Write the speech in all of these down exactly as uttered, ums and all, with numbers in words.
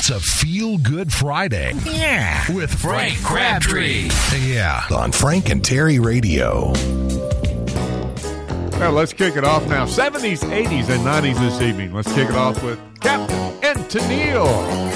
It's a feel-good Friday. Yeah. With Frank Crabtree. Yeah. On Frank and Terry Radio. Well, let's kick it off now. seventies, eighties, and nineties this evening. Let's kick it off with Captain and Tennille.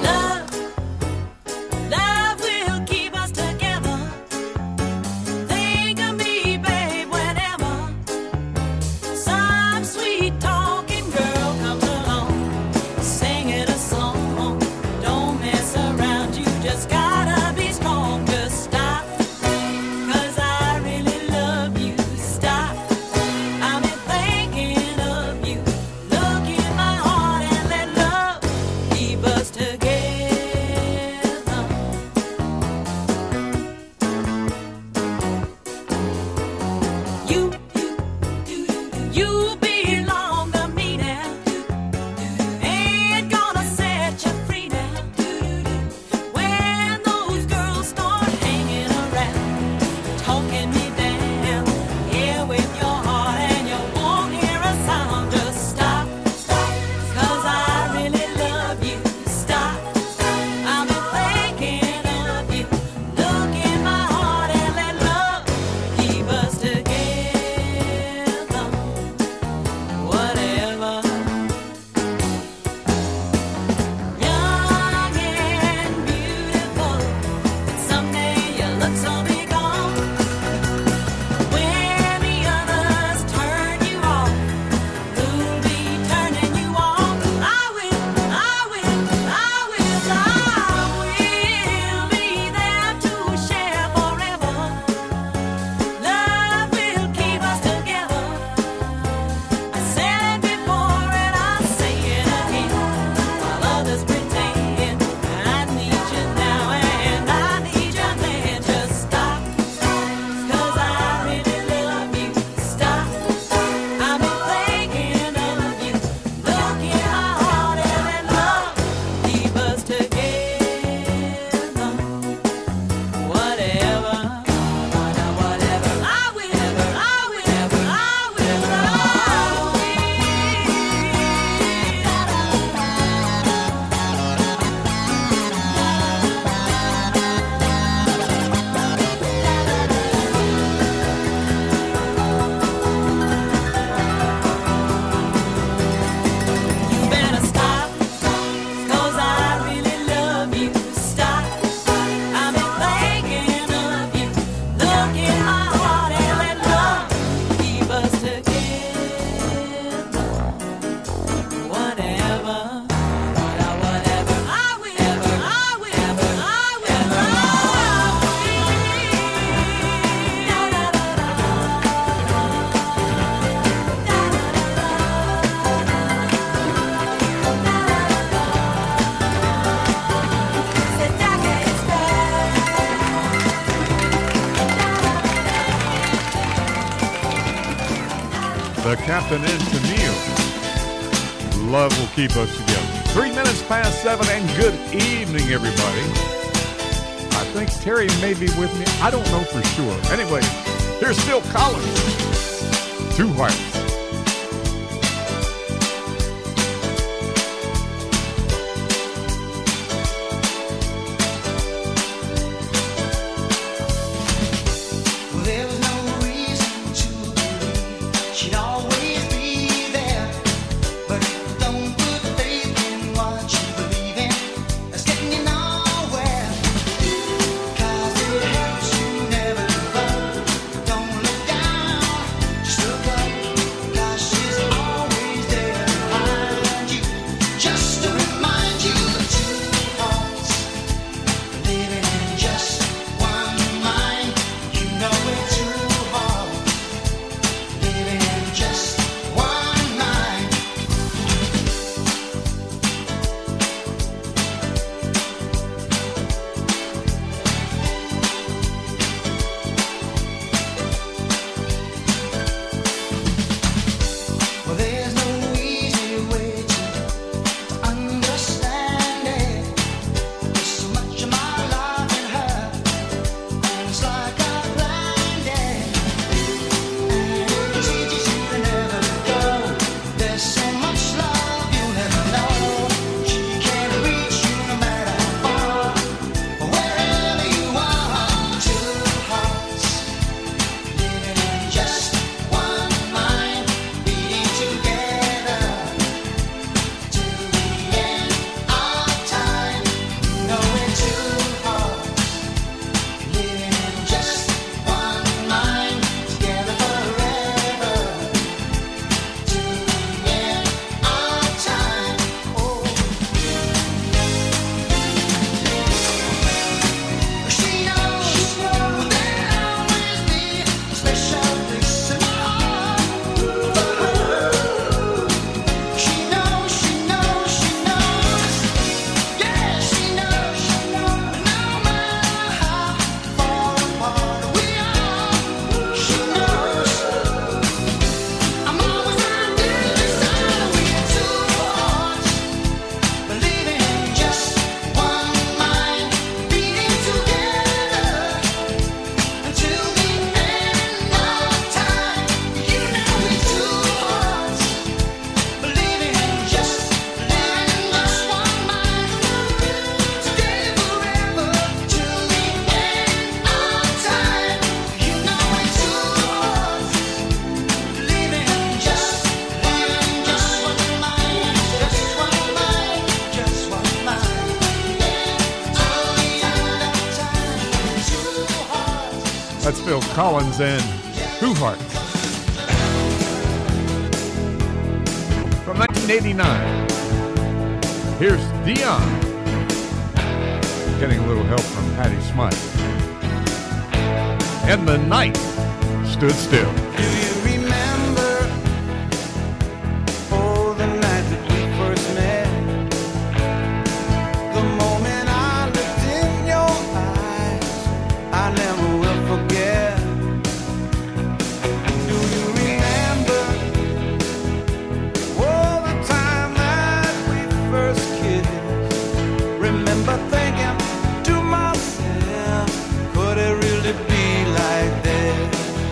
Captain and Tennille. Love will keep us together. Three minutes past seven, and good evening, everybody. I think Terry may be with me. I don't know for sure. Anyway, here's Phil Collins. Two Hearts. Never give up, don't look down, just look up. That's Phil Collins and Who Hearts. From nineteen eighty-nine, here's Dion. Getting a little help from Patty Smythe. And the night stood still. Do you remember, oh, the night that we first met? The moment I looked in your eyes, I never will forget. Do you remember, oh, the time that we first kissed? Remember thinking to myself, could it really be like this?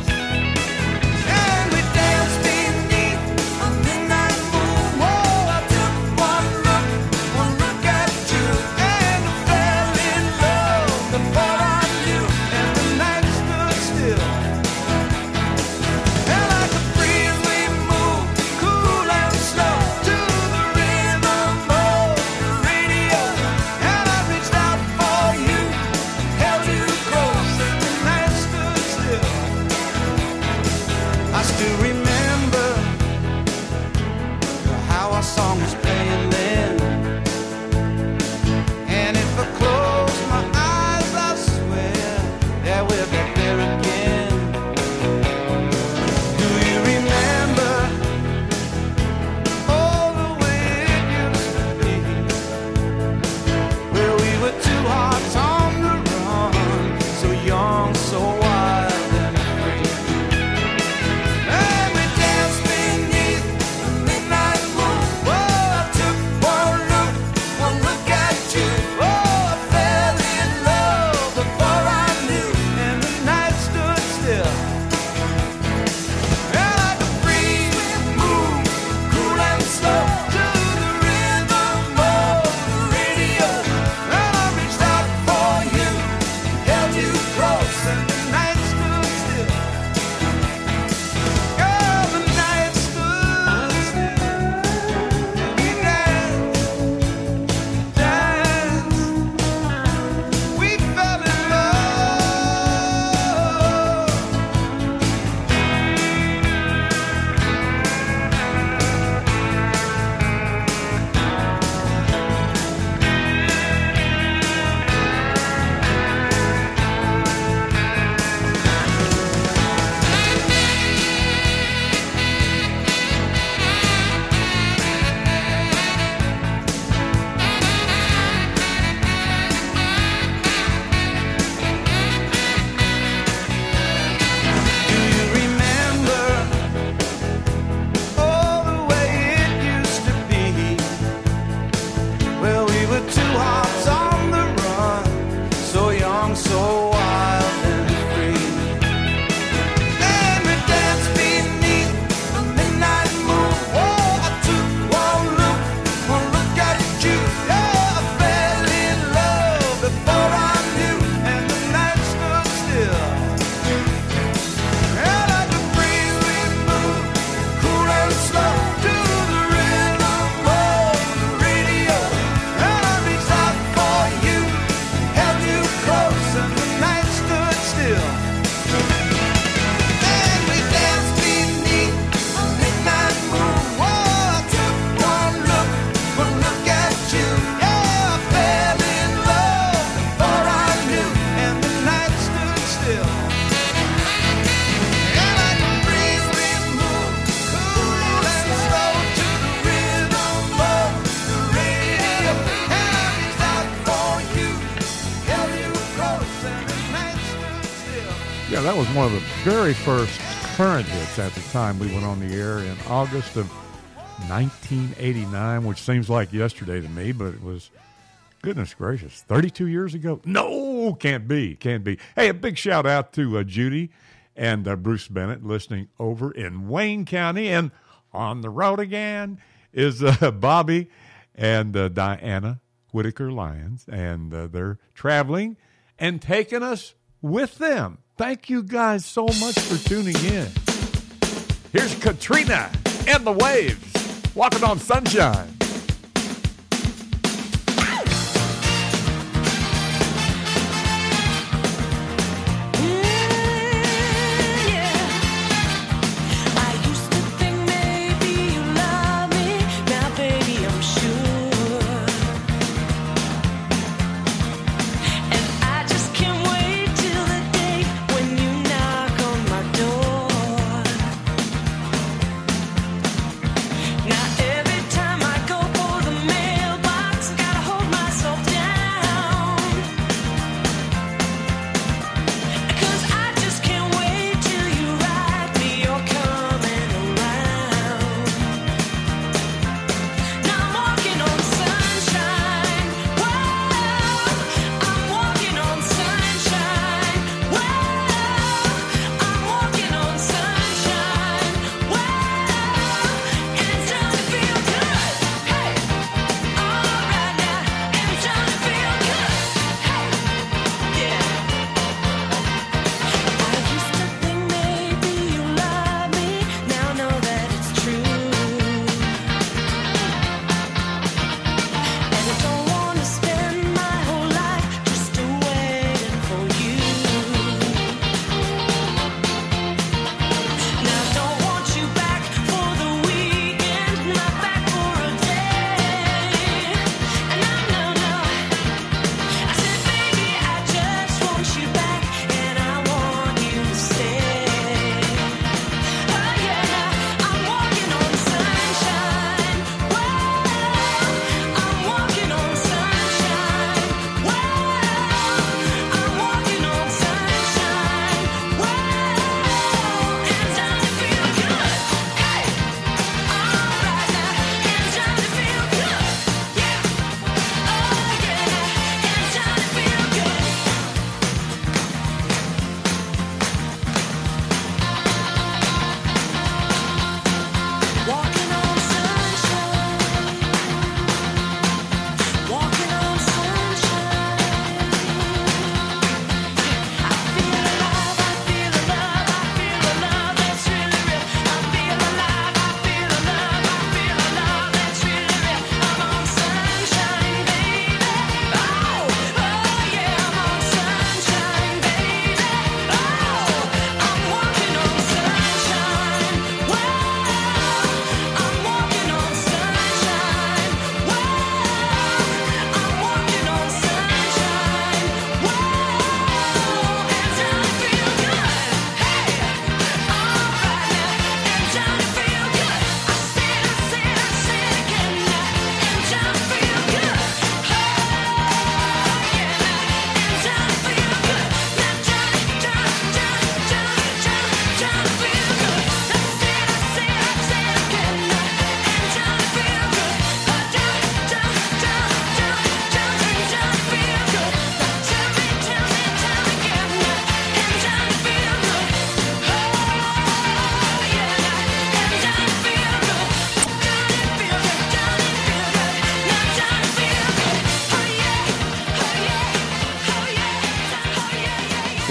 That was one of the very first current hits at the time we went on the air in August of nineteen eighty-nine, which seems like yesterday to me, but it was, goodness gracious, thirty-two years ago? No, can't be, can't be. Hey, a big shout out to uh, Judy and uh, Bruce Bennett listening over in Wayne County. And on the road again is uh, Bobby and uh, Diana Whitaker Lyons, and uh, they're traveling and taking us with them. Thank you guys so much for tuning in. Here's Katrina and the Waves, Walking on Sunshine. Yeah.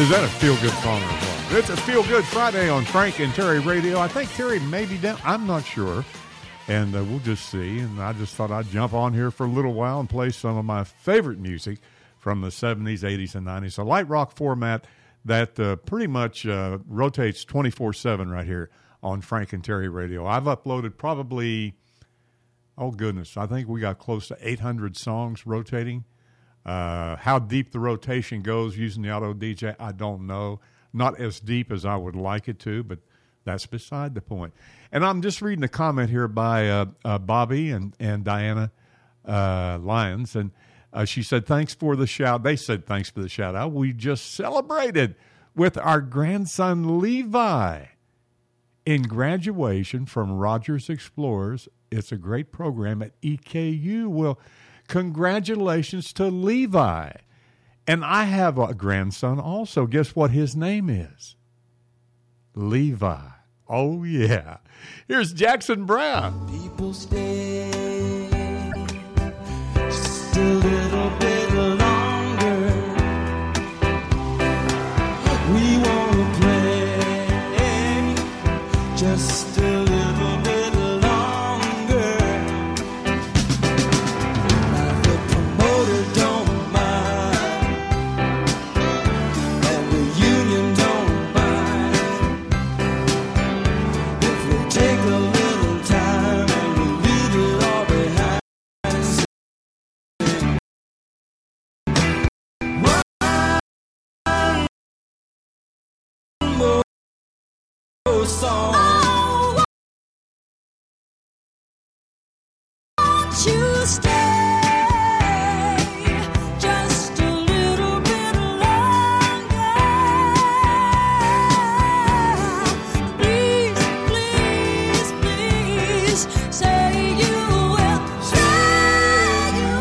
Is that a feel-good song or what? It's a feel-good Friday on Frank and Terry Radio. I think Terry may be down. I'm not sure. And uh, we'll just see. And I just thought I'd jump on here for a little while and play some of my favorite music from the seventies, eighties, and nineties. A light rock format that uh, pretty much uh, rotates twenty-four seven right here on Frank and Terry Radio. I've uploaded probably, oh goodness, I think we got close to eight hundred songs rotating. Uh, how deep the rotation goes using the Auto D J, I don't know. Not as deep as I would like it to, but that's beside the point. And I'm just reading a comment here by uh, uh, Bobby and, and Diana uh, Lyons, and uh, she said, thanks for the shout. They said thanks for the shout-out. We just celebrated with our grandson Levi in graduation from Rogers Explorers. It's a great program at E K U. Well, congratulations to Levi. And I have a grandson also. Guess what his name is? Levi. Oh, yeah. Here's Jackson Brown. People stay just a little bit longer. We want to play just a little bit longer. Now the promoter don't mind, and the union don't mind. If we take a little time and we leave it all behind. One more song. You stay just a little bit longer. Please, please, please say you will. Say you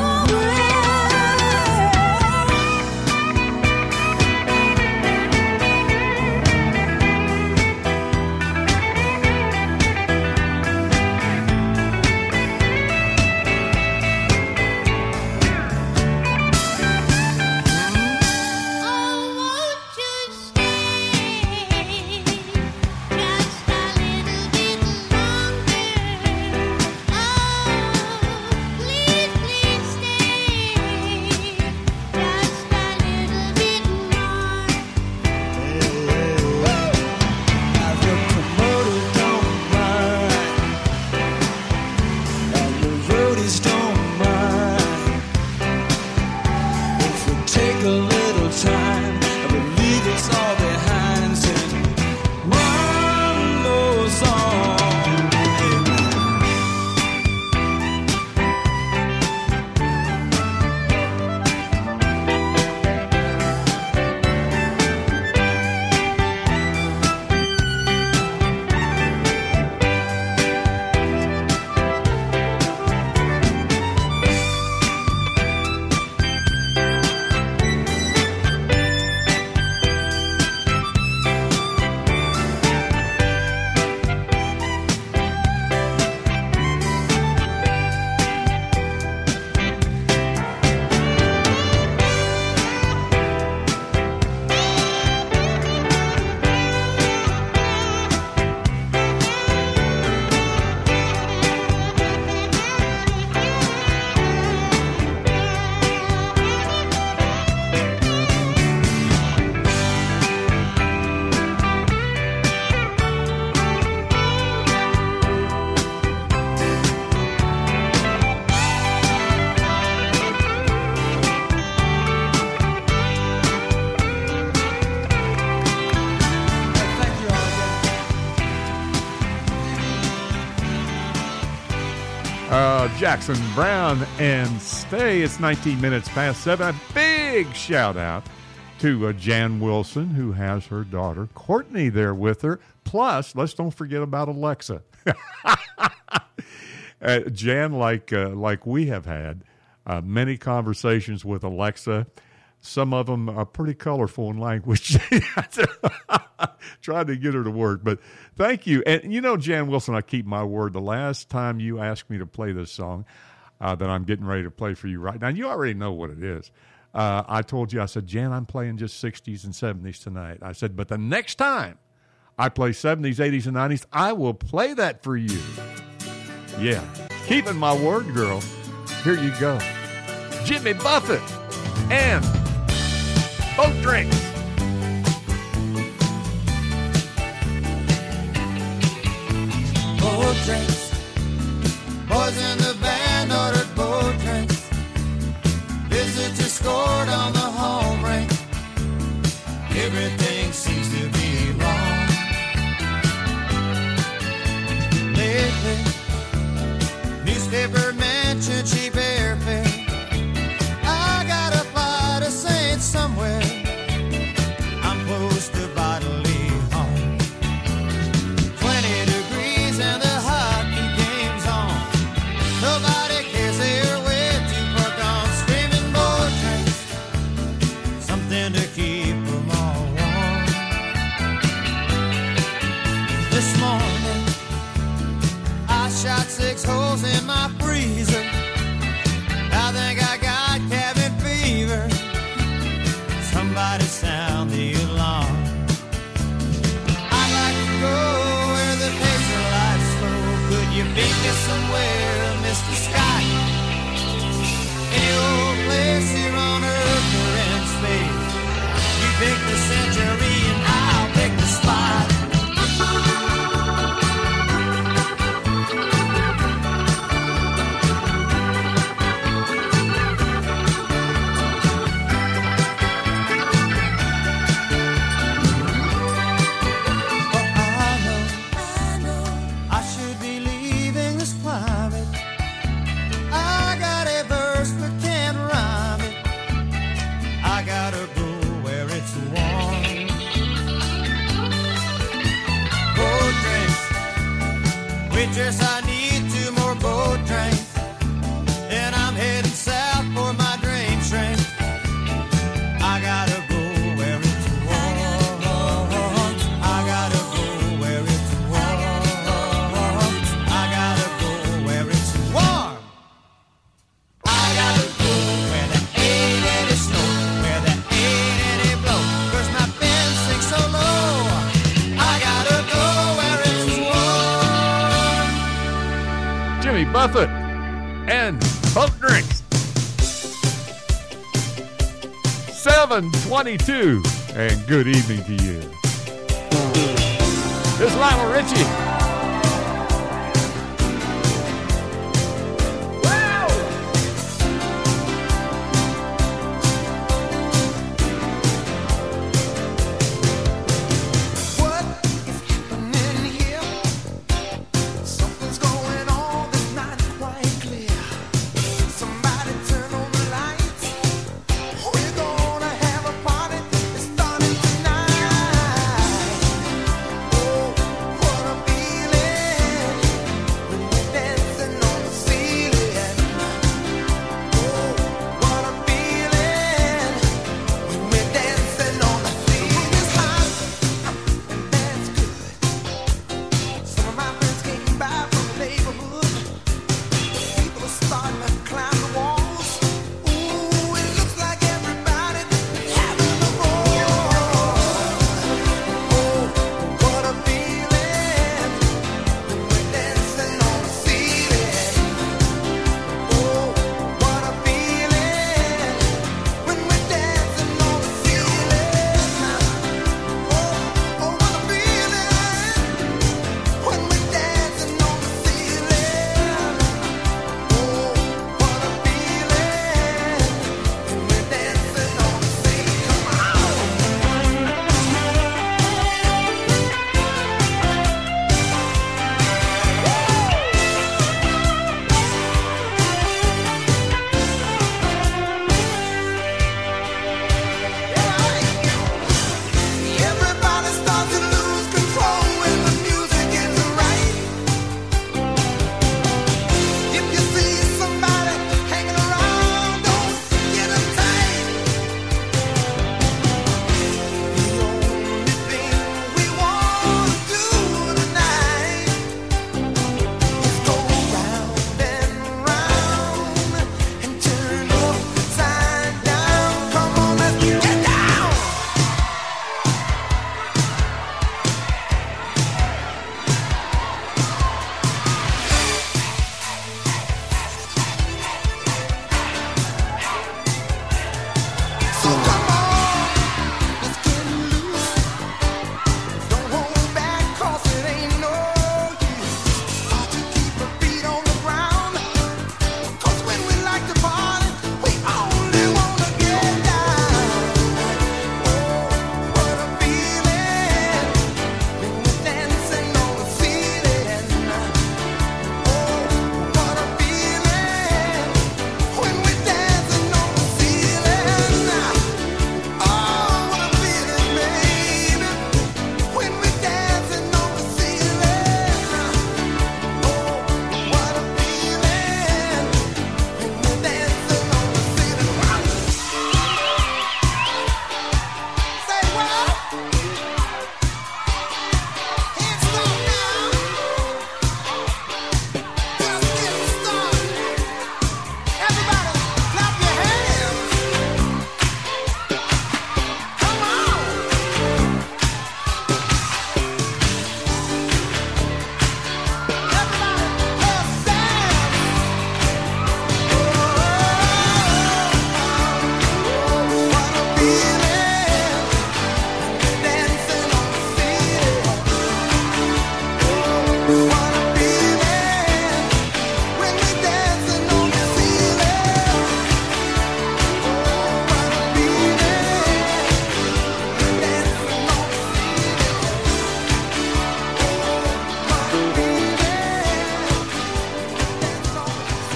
Uh, Jackson Brown and Stay. It's nineteen minutes past seven. A big shout out to uh, Jan Wilson, who has her daughter Courtney there with her. Plus, let's don't forget about Alexa. uh, Jan, like uh, like we have had uh, many conversations with Alexa. Some of them are pretty colorful in language. Tried to get her to work, but thank you. And you know, Jan Wilson, I keep my word. The last time you asked me to play this song uh, that I'm getting ready to play for you right now, you already know what it is. Uh, I told you, I said, Jan, I'm playing just sixties and seventies tonight. I said, but the next time I play seventies, eighties, and nineties, I will play that for you. Yeah, keeping my word, girl. Here you go. Jimmy Buffett and Boat Drinks. Boat drinks. Boys in the band ordered boat drinks. Visitors scored on the home rink. Everything seems to be wrong. Lately, newspaper mentioned cheap airfare. I gotta fly to Saint somewhere. I'm close to bodily harm. Twenty degrees and the hockey game's on. Nobody cares, they're way too far gone. Screaming boat drinks, something to keep them all warm. This morning, I shot six holes in my freezer. I think I got cabin fever. Somebody sound the alarm. I'd like to go where the pace of life's slow. Could you meet me somewhere, Mister Scott? Any old place here on Earth or in space. You pick the century and I'll pick the spot. Waitress, I need two more boat drinks. And I'm heading south for my dream shrink. I gotta go where it's warm. I gotta go where it's warm. I gotta go where it's warm. I gotta go where there ain't any snow, where there ain't any blow. 'Cause my pen sinks so low. I gotta go where it's warm. Jimmy Buffett and Boat Drinks. seven twenty-two, and good evening to you. This is Lionel Richie. What is happening here? Something's going on that's not quite clear. Somebody turn on the lights. We're gonna have a party that's starting tonight. Oh, what a beat.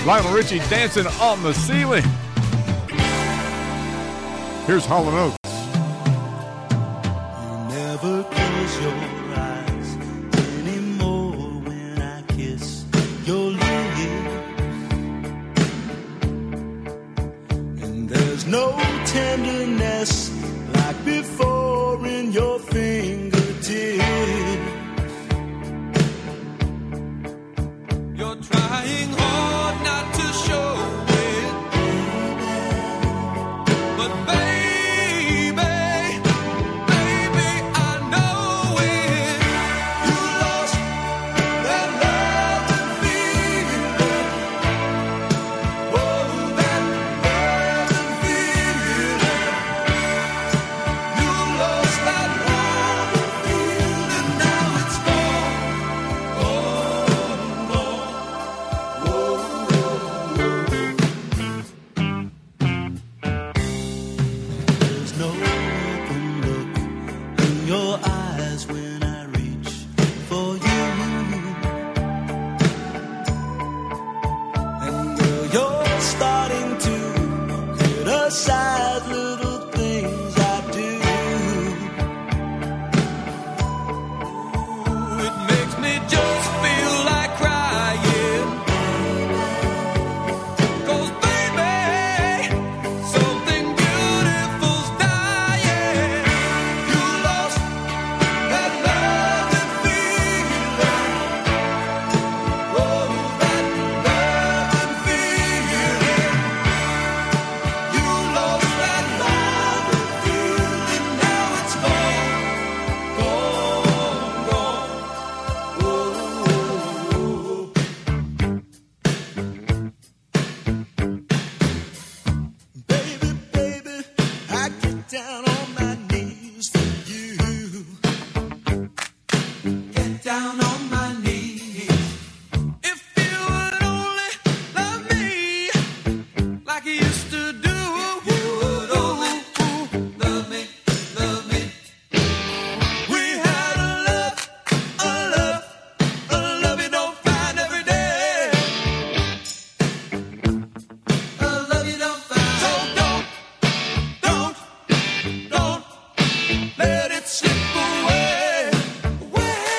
Lionel Richie dancing on the ceiling. Here's Hall and Oates. You never close your eyes anymore when I kiss your lips, and there's no tenderness like before in your fingertips. You're trying hard not to show it, but baby, baby, I know it. You lost that love and feeling. Oh, that love and feeling. You lost that love and feeling. Now it's gone. Oh, no. There's no open look in your eyes when I reach for you, and girl, you're starting to criticize little things I do. It makes me just feel like crying. 'Cause baby, something beautiful's dying. You lost that love and feeling. Oh, that love and feeling. You lost that love and feeling. Now it's gone, gone, gone. Oh. Baby, baby, I get down on my knees for you. Get down on my knees. If you would only love me like you used to do. If you would only love me, love me. We had a love, a love, a love you don't find every day. A love you don't find. So don't, don't, don't let it slip away, away.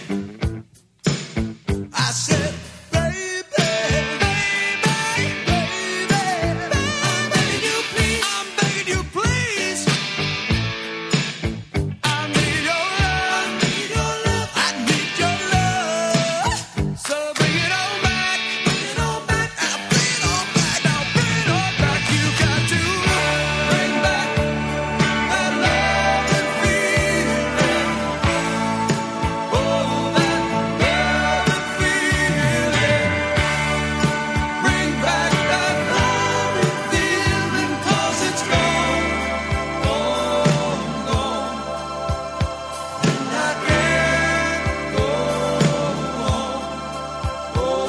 I said, baby, baby, baby, I'm begging you, please, I'm begging you, please. I need your love, I need your love, I need your love. So bring it on back, bring it on back, now bring it on back, now bring it on back. You got to bring back that love and feeling. Oh, that love and feeling. Bring back that love and feeling, 'cause it's gone, gone, gone. And I can't go on, go on.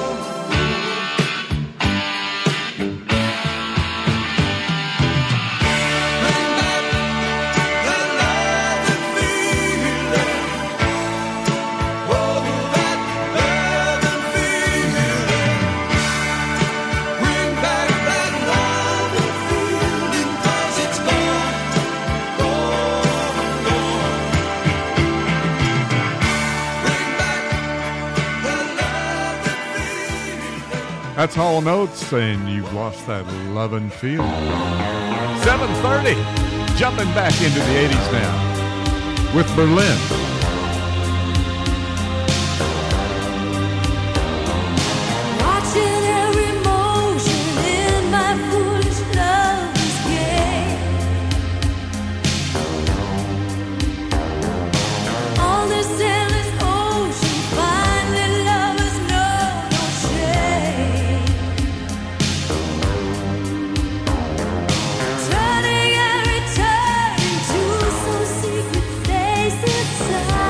Bring back that love and feeling. Oh, that love and feeling. Bring back that love and feeling, 'cause it's gone, gone, gone. Bring back that love and feeling. That's Hall and Oates saying you've lost that love and feeling. seven thirty. Jumping back into the eighties now with Berlin. Watching every motion in my foolish lover's game. On this endless ocean, finally lovers know no shame. Turning every turn into some secret place inside.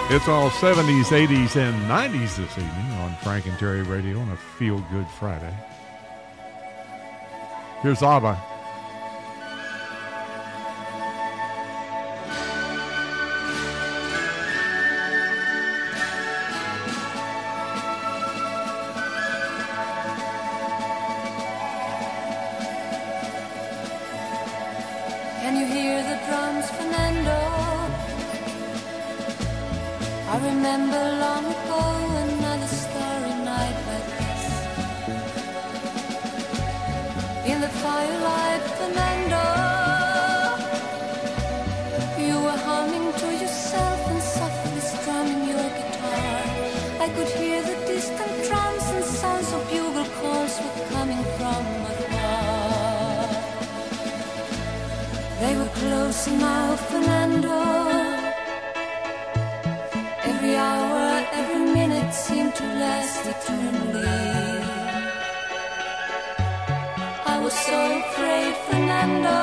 It's all seventies, eighties, and nineties this evening on Frank and Terry Radio on a Feel Good Friday. Here's ABBA. Can you hear the drums, Fernando? I remember long ago another starry night like this. In the firelight, Fernando, you were humming to yourself and softly strumming your guitar. I could hear the distant drums and sounds of bugle calls were coming from afar. They were closer now, Fernando. Every hour, every minute seemed to last eternally. I was so afraid, Fernando.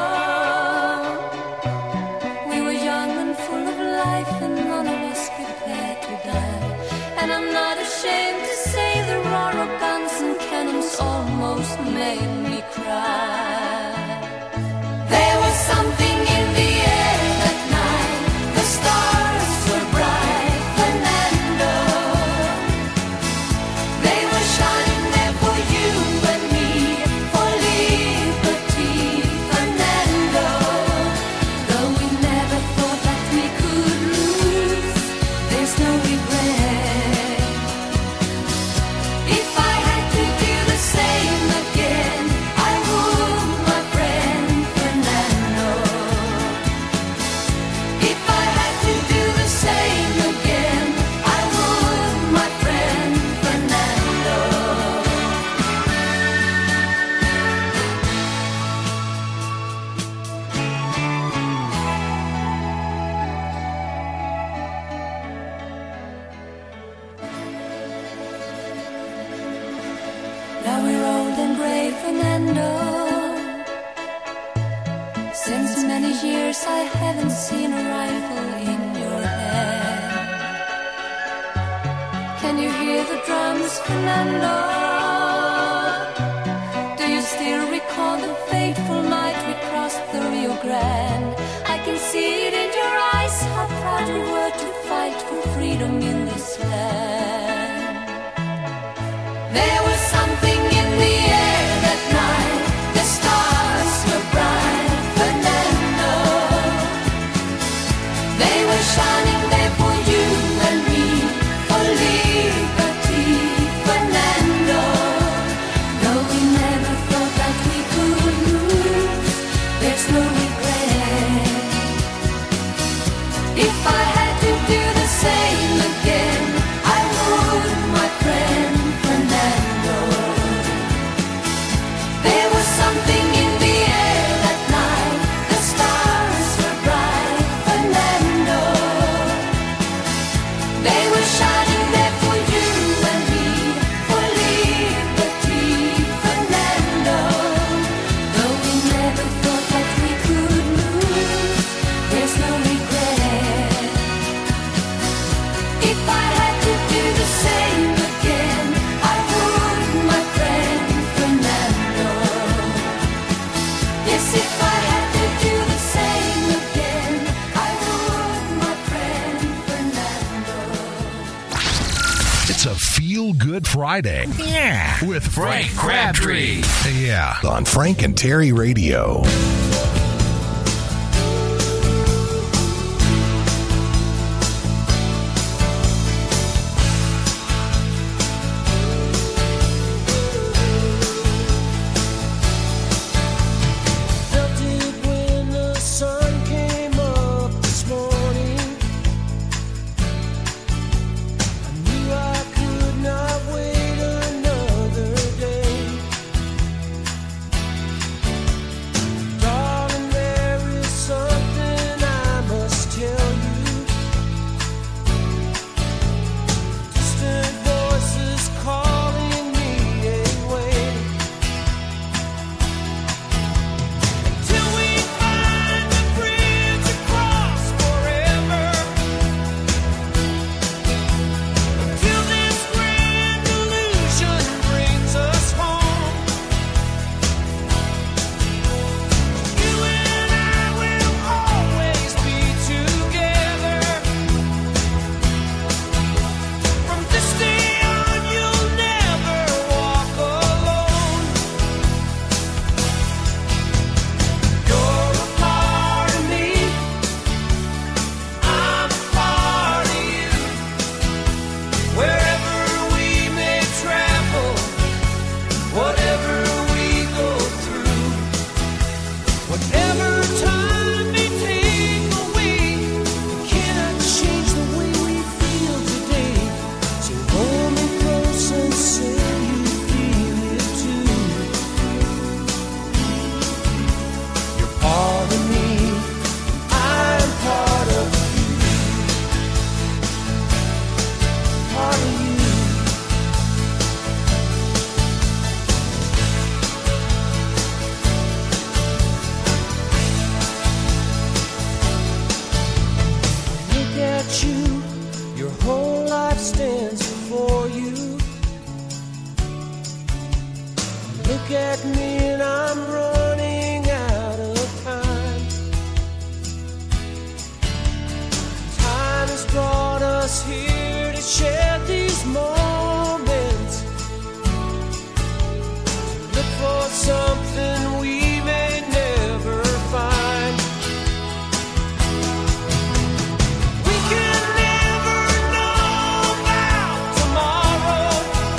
We were young and full of life, and none of us prepared to die. And I'm not ashamed to say the roar of guns and cannons almost made me cry. There was something in the air that night. The stars were bright, Fernando. They were shining there for you and me, for liberty, Fernando. Though we never thought that we could lose, there's no regret. If I had to do the same again, I would, my friend Fernando. If I had to do the same again, I would, my friend Fernando. Now we're old and gray, Fernando. Since many years I haven't seen a rifle in your hand. Can you hear the drums, Fernando? Do you still recall the fateful night we crossed the Rio Grande? I can see it in your eyes, how proud you were to fight for freedom in this land. There was something in the air that night. The stars were bright, Fernando. They were shining there for you and me, for liberty, Fernando. Though we never thought that we could lose, there's no regret. If I had to do the same again, I would, my friend Fernando. There was something in the air that night. The stars were bright, Fernando. They were shining there for you and me, for liberty, Fernando. Though we never thought that we could lose, there's no regret. If I had to do the same again, I would, my friend Fernando. Yes, if I had to do the same again, I would, my friend Fernando. It's a Feel Good Friday. Yeah. With Frank Crabtree. Yeah. On Frank and Terry Radio. Felt it when the sun came up this morning. I knew I could not wait another day. Dark without you, your whole life stands before you. Look at me and I'm running out of time. Time has brought us here to share these moments, to look for something we may never find. We can never know about tomorrow.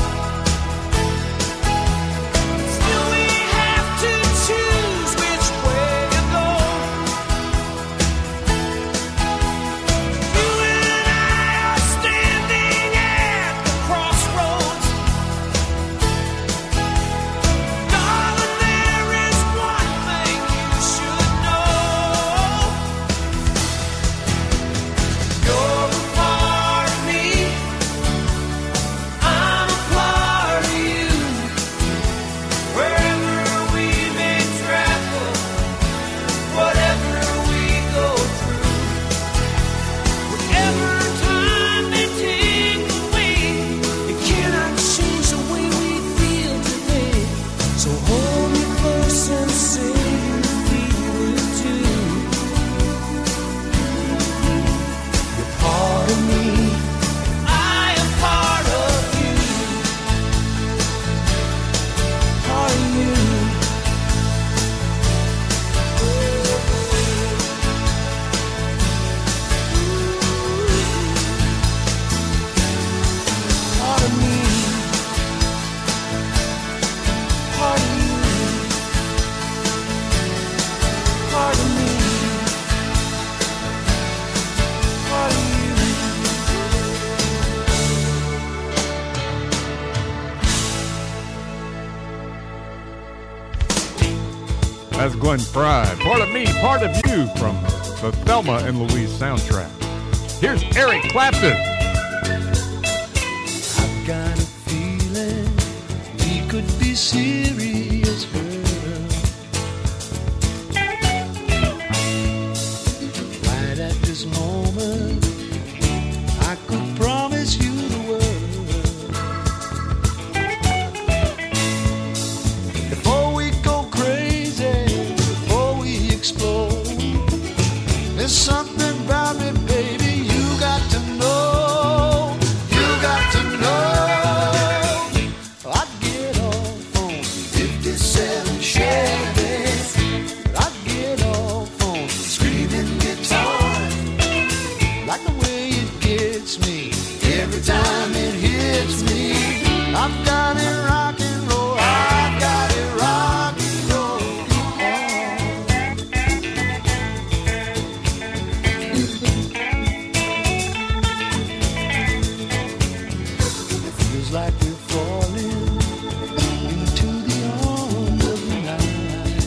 Still we have to choose which way to go. You and I are standing at the crossroads. Darling, there is one thing you should know. You're a part of me, I'm a part of you. Wherever we may travel, whatever we go through, whatever time may take away, it cannot change the way we feel today. So hold me close and say you feel it too. You're part of me, I am part of you, part of you. Part of me, part of you, part of me, part of you. That's Glenn Fry. Part of me, part of you from the Thelma and Louise soundtrack. Here's Eric Clapton. I've got a feeling we could be serious, girl. Right at this moment, I could promise you the world. Before we go crazy, before we explode, there's something about me, baby, you got to know. You got to know. I'd get off on fifty-seven Chevys. I'd get off on screaming guitar. Like the way it gets me every time it hits me. I've got it rock and roll. I've got it rock and roll. It feels like we're falling into the arms of the night.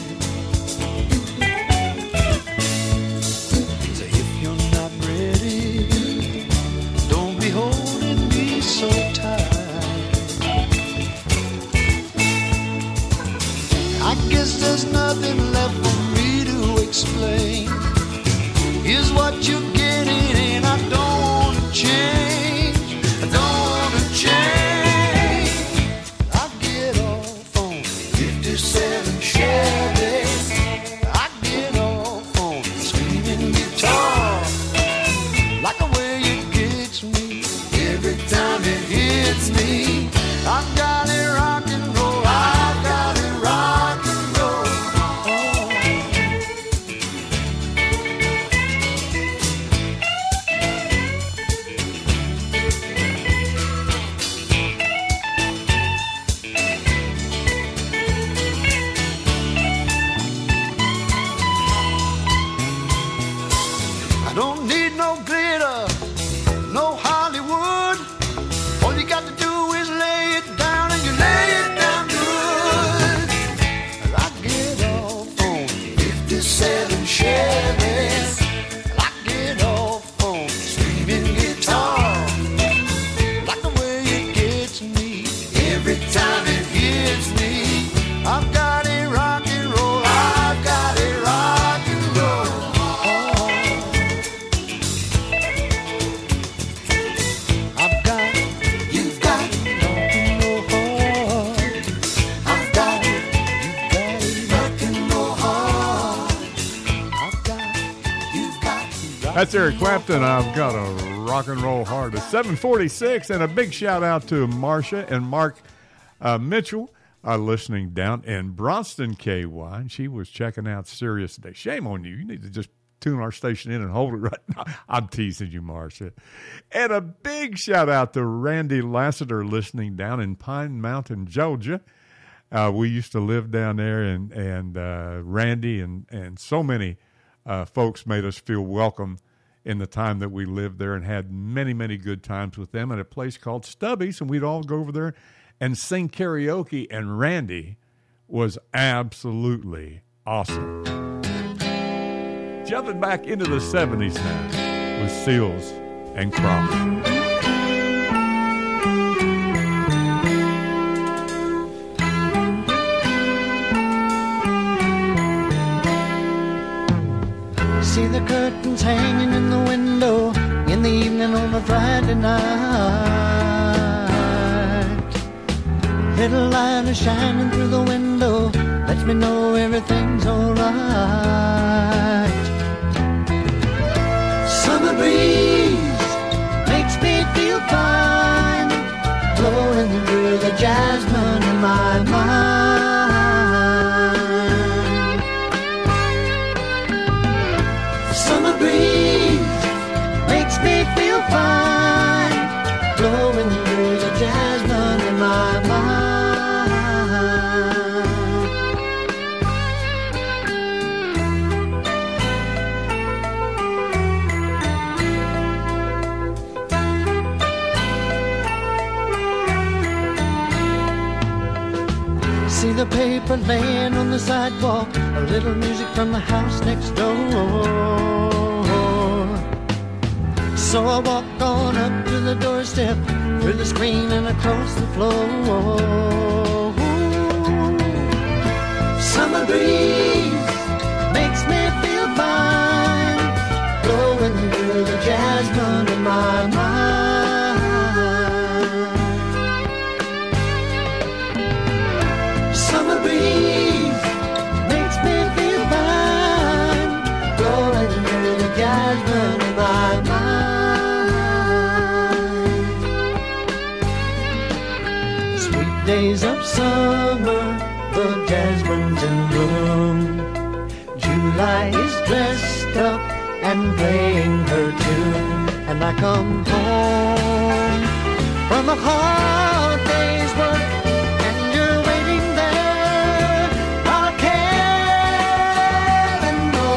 So if you're not ready, don't be holding me so tight. I guess there's nothing left for me to explain. Here's what you're getting, and I don't want to change. I don't want to change. I get off on fifty-seven Chevys. I get off on screaming guitar. Like the way it gets me every time it hits me. I've got it rock and roll. I've got it rock and roll. Oh. That's Eric Clapton. I've got a rock and roll heart. It's seven forty-six, and a big shout out to Marcia and Mark uh, Mitchell uh, listening down in Bronson, K Y. And she was checking out Sirius today. Shame on you. You need to just tune our station in and hold it right now. I'm teasing you, Marcia. And a big shout out to Randy Lassiter listening down in Pine Mountain, Georgia. Uh, we used to live down there, and, and uh, Randy and, and so many uh, folks made us feel welcome in the time that we lived there, and had many, many good times with them at a place called Stubby's, and we'd all go over there and sing karaoke, and Randy was absolutely awesome. Jumping back into the seventies now with Seals and Crofts. See the curtains hanging in the window in the evening on a Friday night. Little light is shining through the window, lets me know everything's alright. Summer breeze makes me feel fine, blowing through the jasmine in my mind. Summer breeze makes me feel fine, blowing through the jasmine in my mind. See the paper laying on the sidewalk, a little music from the house next door. So I walk on up to the doorstep, through the screen and across the floor. Summer breeze makes me feel fine, blowing through the jasmine in my mind. Summer breeze makes me feel fine, blowing through the jasmine in my mind. Days of summer, the jasmine's in bloom. July is dressed up and playing her tune. And I come home from a hard day's work, and you're waiting there, not a care in the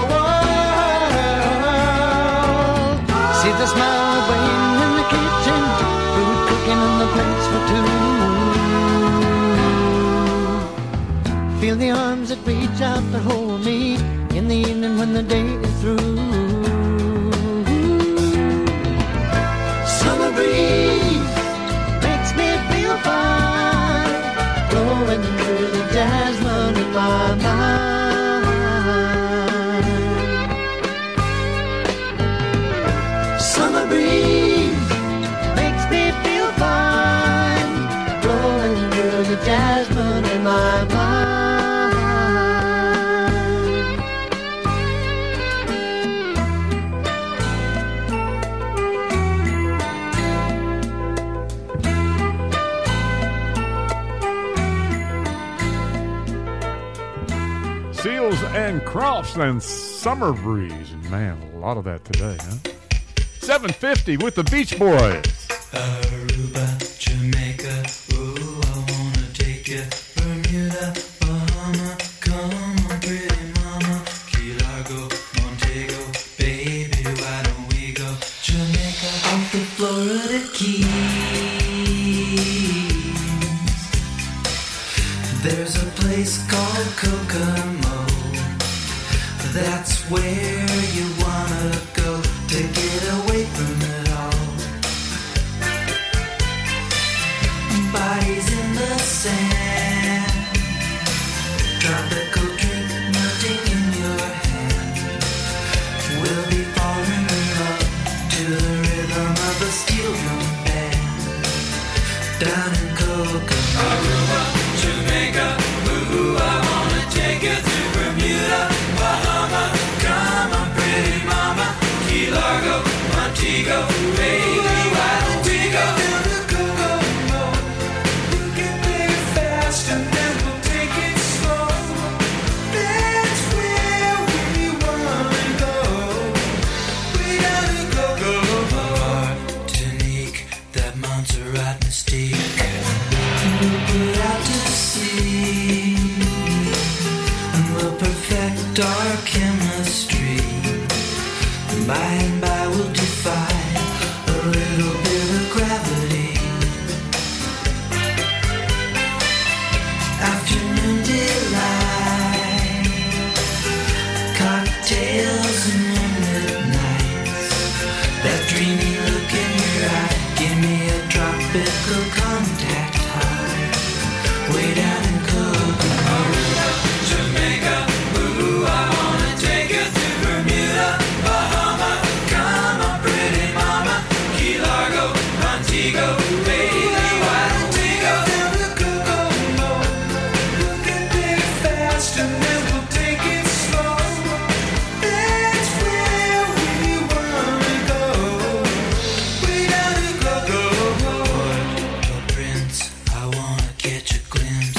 world. See the smile waiting in the kitchen, food cooking and the plates for two. Feel the arms that reach out to hold me in the evening when the day is through. Summer breeze makes me feel fine, blowing through the jasmine in my mind. Summer breeze makes me feel fine, blowing through the jasmine in my mind. Seals and Crofts and Summer Breeze. And man, a lot of that today, huh? seven fifty with the Beach Boys. Aruba, Jamaica, ooh, I wanna take you. Bermuda, Bahama, come on, pretty mama. Key Largo, Montego, baby, why don't we go? Jamaica, off the Florida Keys. There's a place called Kokomo. That's where you wanna go to get away from it all. Bodies in the sand, tropical drink melting in your hand. We'll be falling in love to the rhythm of a steel drum band. tropical contact high, way down in Kokomo. Aruba, Jamaica, ooh, I wanna take you to Bermuda, Bahama, come on, pretty mama, Key Largo, Montego, baby, why don't we go down to Kokomo? We'll get there fast and then we'll take it slow. That's where we wanna go. Way down to Kokomo. Puerto Prince, I wanna catch a glimpse.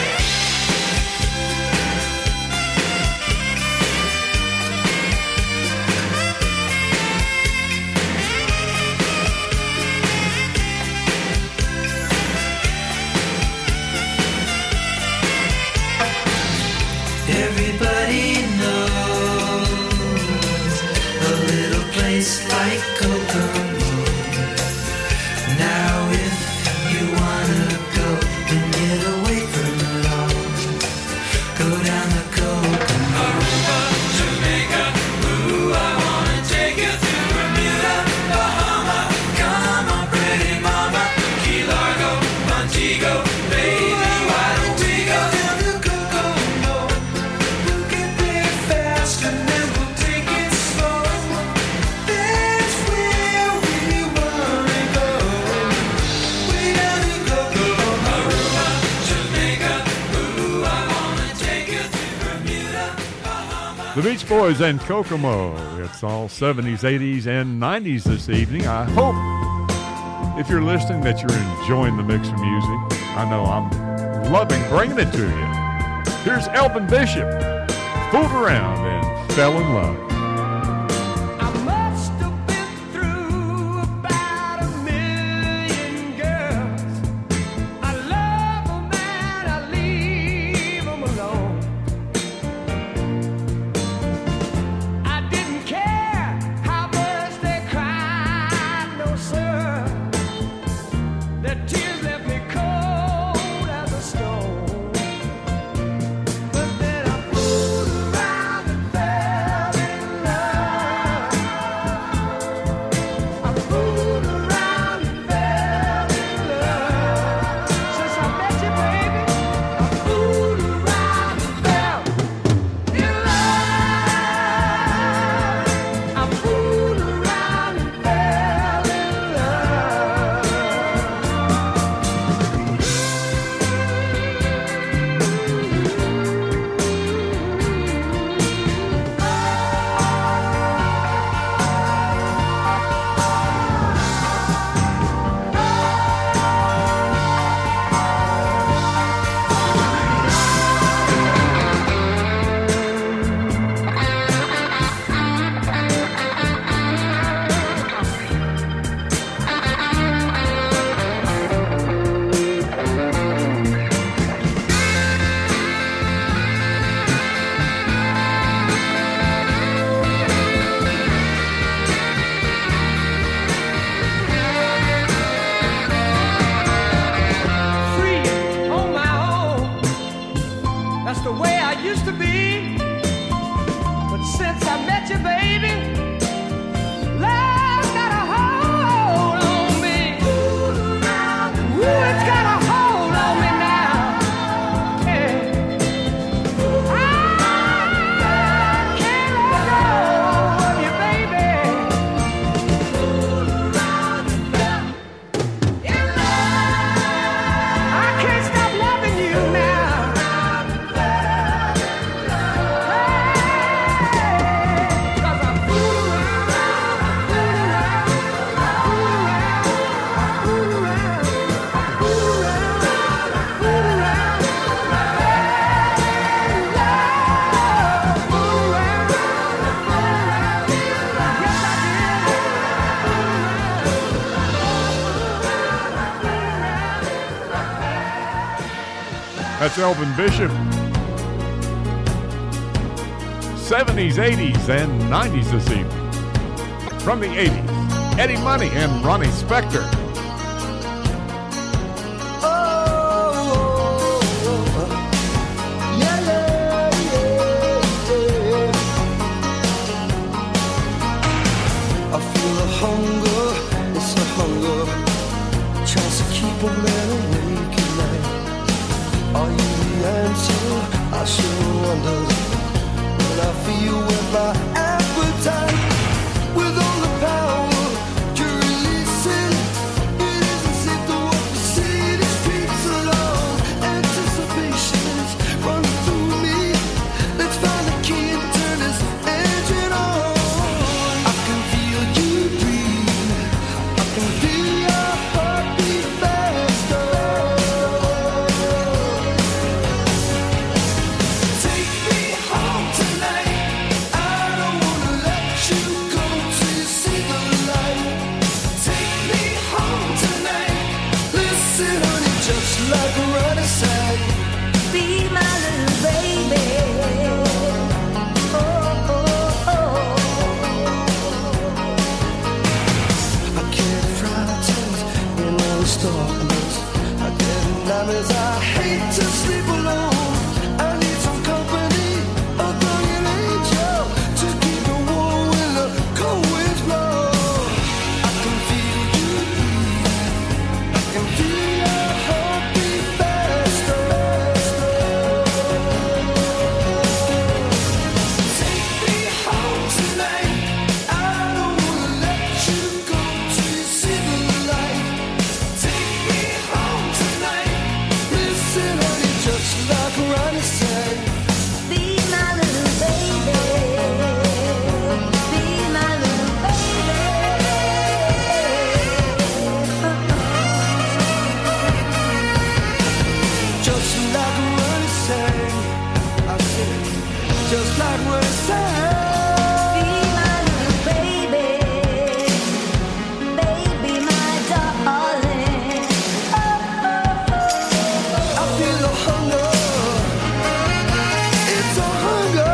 Everybody knows a little place like Kokomo. Now if you wanna go and get away from it all, go down to Kokomo. Aruba, Jamaica, ooh, I wanna take you to Bermuda, Bahama, come on, pretty mama, Key Largo, Montego, baby, why don't we go down to Kokomo? We'll get there fast and then we'll take it slow. That's where we wanna go. Way down to Kokomo. Aruba, Jamaica, ooh, I wanna take you to Bermuda, Bahama. The Beach Boys and Kokomo. It's all seventies, eighties, and nineties this evening. I hope, if you're listening, that you're enjoying the mix of music. I know I'm loving bringing it to you. Here's Elvin Bishop, fooled around and fell in love. I must have been through about a million girls. I love 'em and I leave 'em alone. I didn't care how much they cried, no sir. Their tears left me cold as a stone. But then I fooled around and fell in love. I fooled around and fell in love. Since I met you, baby, I fooled around and fell in love. I fooled around and fell in love. Free on my own. That's the way I used to be. But since I met you, baby, love got a hold on me. Ooh, it's got a hold on me now. Yeah. I can't let go of you, baby. I can't stop loving you now. Cause I fool around, I fool around, I fool around, I fool around, I fool around, I fool around, I fool around, yes I That's Elvin Bishop. seventies, eighties, and nineties this evening. From the eighties, Eddie Money and Ronnie Spector. I feel a hunger, it's a hunger, tries to and awake at night. Are you the answer? I sure wonder. When I feel with my appetite, with all the power you're releasing, it isn't safe to walk the city streets alone. Anticipation is running through me. Let's find the key and turn this engine on. I can feel you breathe. I can feel your heartbeat faster. Take me home tonight. I don't wanna let you go till you see the light. Take me home tonight. Listen, honey, just like a running side. Be my little baby. Oh, oh, oh. I can't fry tears in all the darkness. I get nightmares. I hate to sleep alone. I need some company, a guardian angel to keep me warm when the cold winds blow. I can feel you breathe. I can feel your heartbeat faster. Take me home tonight. I don't wanna let you go till you see the light. Take me home tonight. Listen, honey, just like Ronnie said. Be my little baby. Be my little baby. Just like Ronnie said. I said, just like Ronnie said. Be my little baby. Baby, my darling. I feel the hunger. It's a hunger.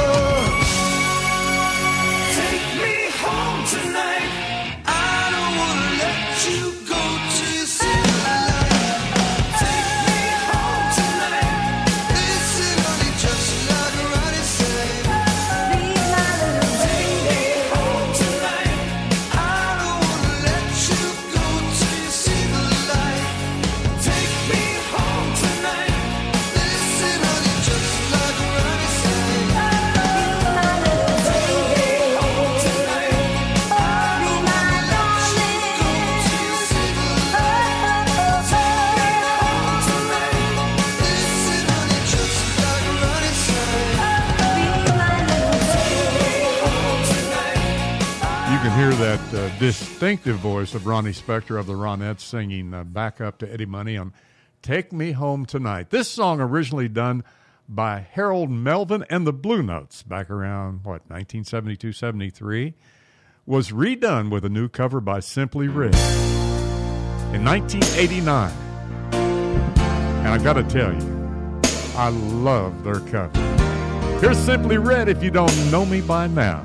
Take me home tonight. I don't wanna let you go till you see the light. Take me home tonight. Listen, honey, just like Ronnie said. Be my little Take me baby. home tonight. I don't wanna let you go till you see the light. Take me home tonight. Listen, honey, just like Ronnie said. Be my little baby. Home tonight. Be my darling. Till you see the light. Home tonight. Listen, honey, just like Ronnie said. Be my little baby. Home tonight. You can hear that uh, distinctive voice of Ronnie Spector of the Ronettes singing uh, back up to Eddie Money on Take Me Home Tonight. This song originally done by Harold Melvin and the Blue Notes back around, what, nineteen seventy-two seventy-three, was redone with a new cover by Simply Red in nineteen eighty-nine. And I got to tell you, I love their cover. Here's Simply Red, If You Don't Know Me By Now.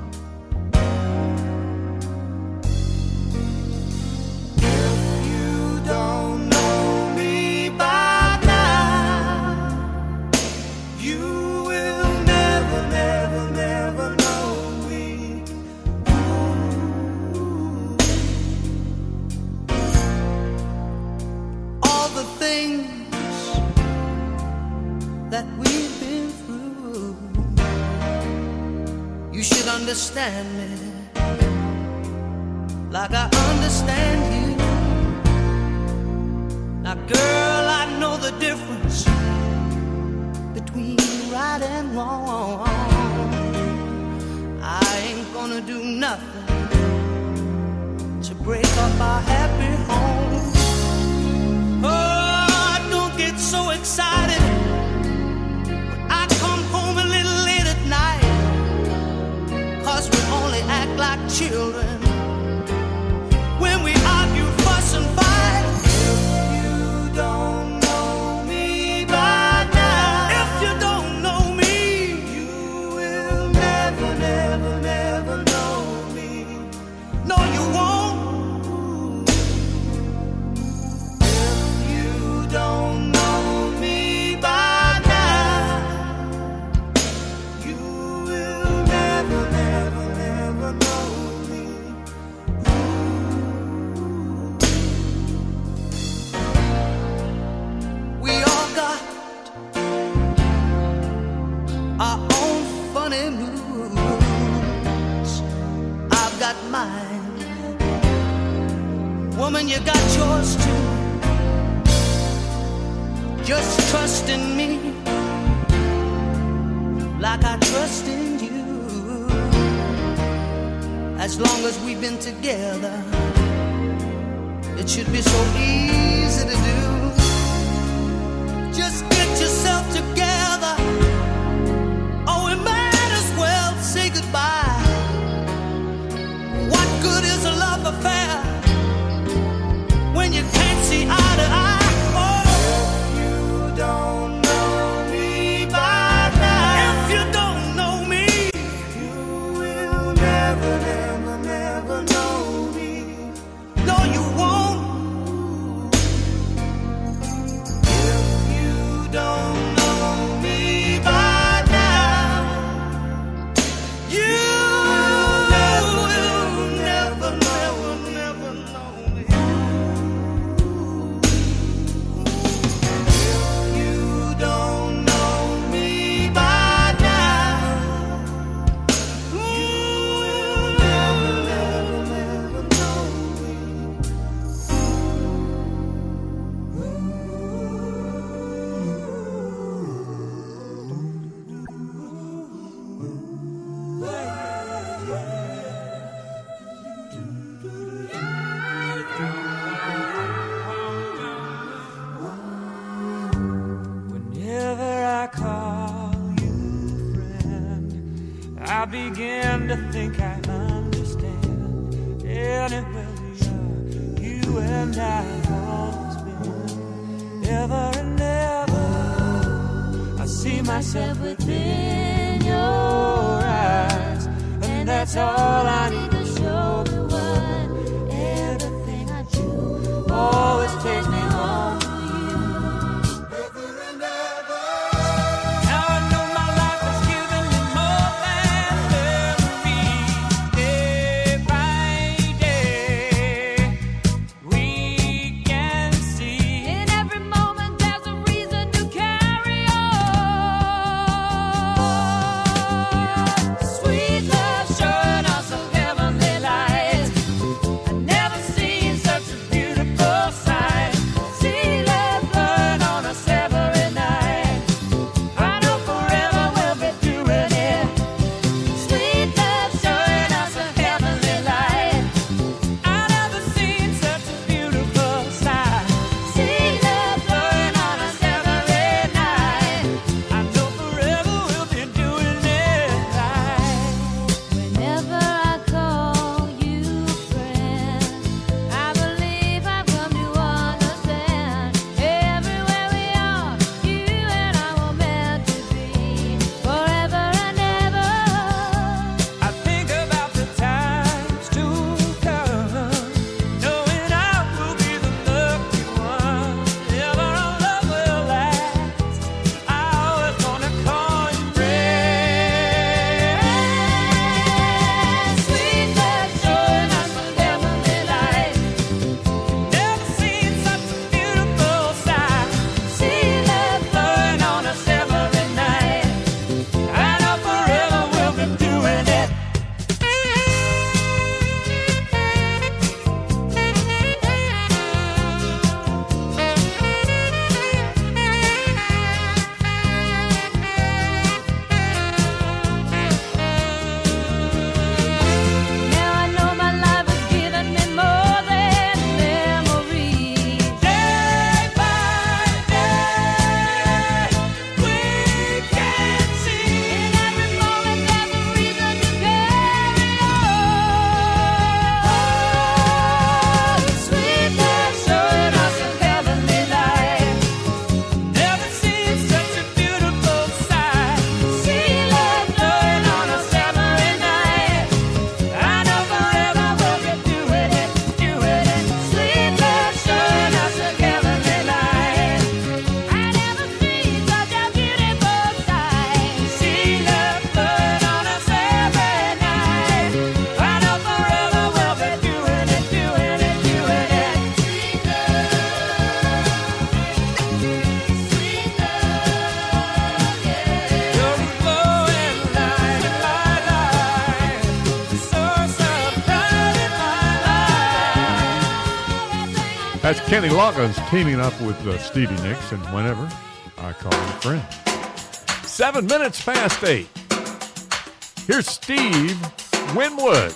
You don't know me by now. You will never, never, never know me. All the things that we've been through, you should understand me like I understand you. Now, girl, I know the difference between right and wrong. I ain't gonna do nothing to break up our happy home. Oh, don't get so excited when I come home a little late at night, 'cause we only act like children when we are Woman, you got yours too. Just trust in me like I trust in you. As long as we've been together, it should be so easy to do. Just get yourself together, or we might as well say goodbye. What good is a love affair when you can't see eye to eye? Oh, if you don't know me by now, if you don't know me, you will never, never, never know me. No, you won't. If you don't know me by now, you will never, never, never know me. If you don't know me by now, you will never, never, never know me. Whenever I call you friend, I begin to think I understand. Anywhere we are, you and I have always been. Ever and ever, I see myself within your eyes, and that's all I need to show me why everything I do always takes me home to you. Now I know my life has given me more than memory. Day by day, we can see in every moment there's a reason to carry on. Sweet love showing us a heaven That's Kenny Loggins teaming up with uh, Stevie Nicks, and whenever I call him a friend. Seven minutes past eight. Here's Steve Winwood.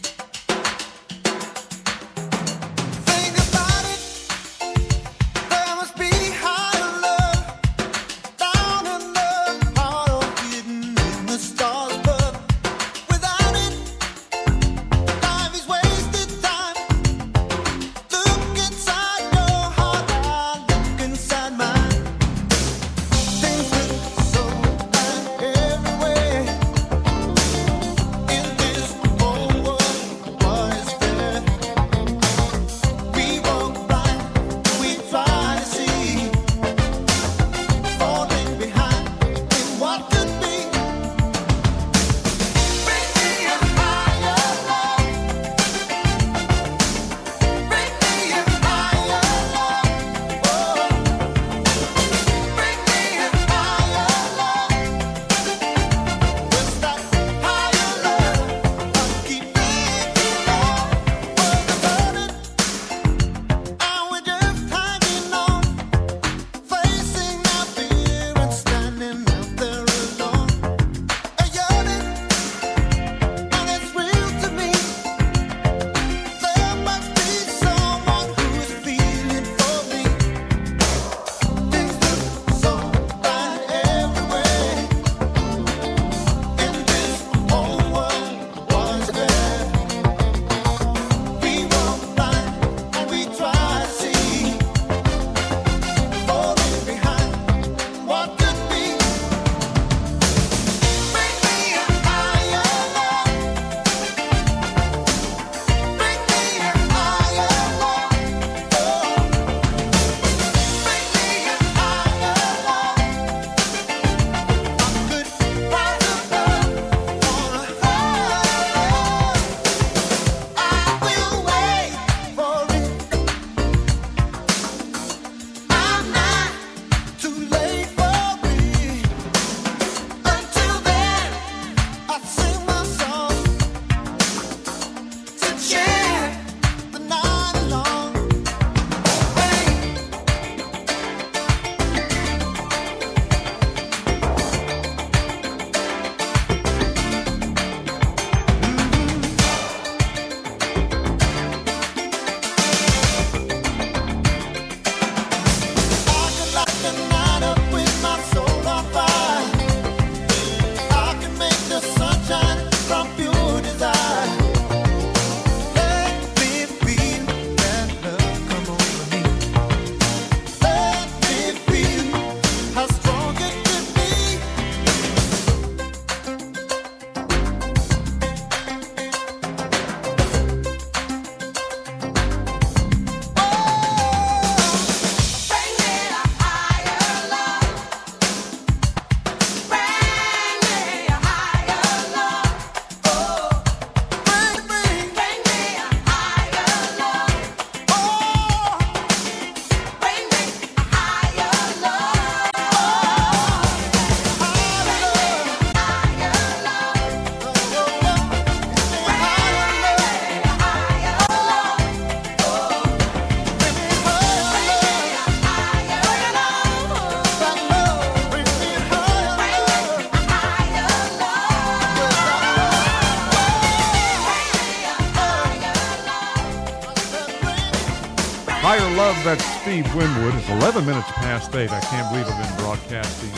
Higher Love, that's Steve Winwood. It's eleven minutes past eight. I can't believe I've been broadcasting.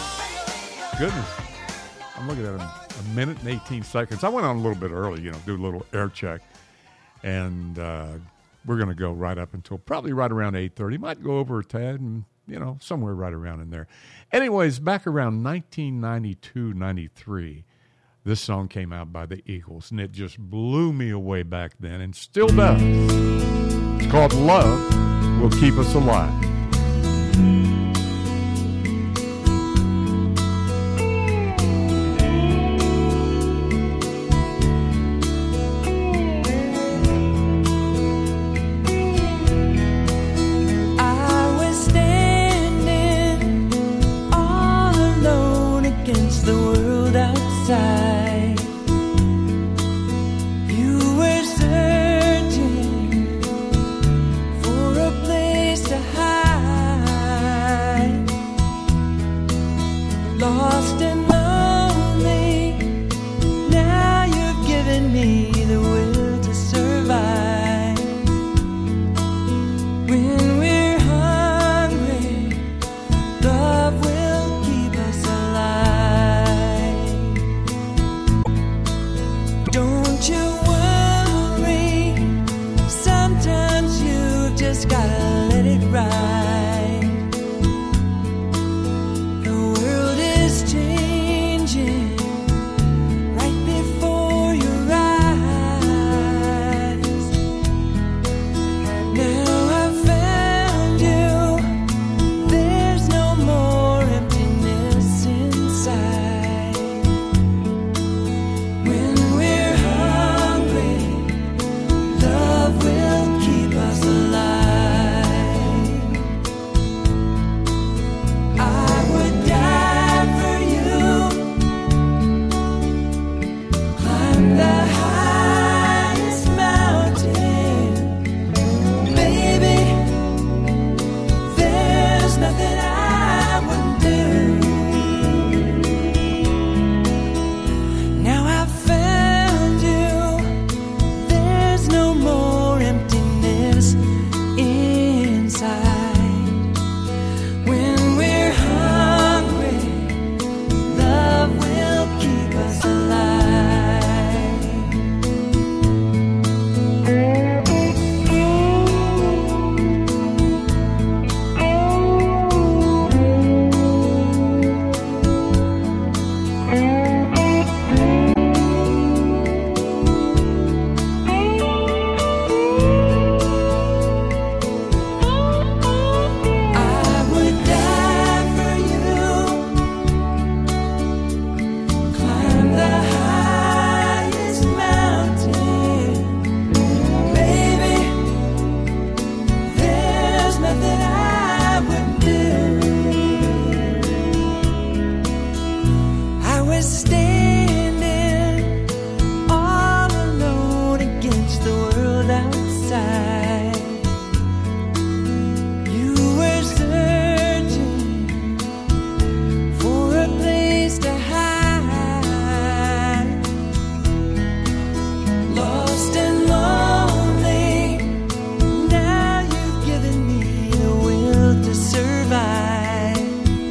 Goodness. I'm looking at a, a minute and eighteen seconds. I went on a little bit early, you know, do a little air check. And uh, we're going to go right up until probably right around eight thirty. Might go over a tad and, you know, somewhere right around in there. Anyways, back around nineteen ninety-two ninety-three, this song came out by the Eagles, and it just blew me away back then and still does. It's called Love Will Keep Us Alive. You were searching for a gotta let it ride. The world is changing right before your eyes. Now I've found you. There's no more emptiness inside. When we're hungry, love will keep us alive. I would die for you, climb the highest mountain. Baby, there's nothing I wouldn't do. Now I've found you. There's no more emptiness inside. When we're hungry, love will keep us alive. I would die for you, climb the highest mountain. Baby, there's nothing I wouldn't do. I was standing all alone against the world outside. You were searching for a place to hide. Lost and lonely, now you've given me the will to survive.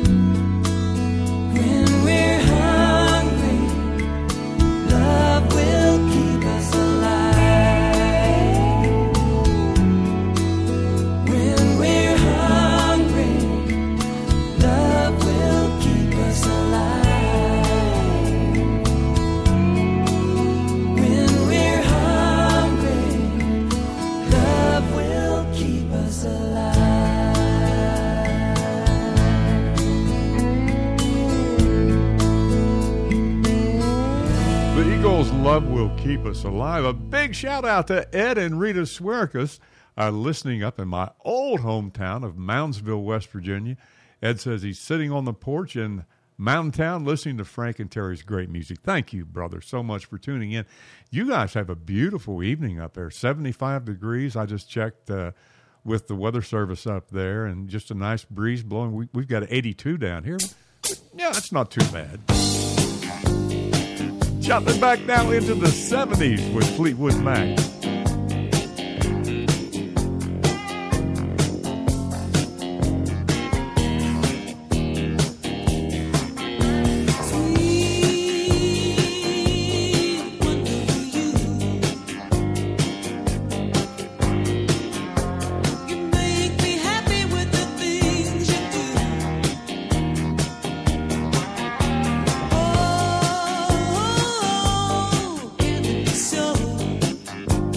When we're hungry, love will keep us alive. When we're hungry, love will keep us alive. When we're hungry, love will keep us alive. The Eagles' Love Will Keep Us Alive. A big shout out to Ed and Rita Swerkus, uh, listening up in my old hometown of Moundsville, West Virginia. Ed says he's sitting on the porch in Mountain Town listening to Frank and Terry's great music. Thank you, brother, so much for tuning in. You guys have a beautiful evening up there, seventy-five degrees. I just checked uh, with the weather service up there, and just a nice breeze blowing. We, we've got eighty-two down here. Yeah, that's not too bad. Jumping back now into the seventies with Fleetwood Mac. Oh,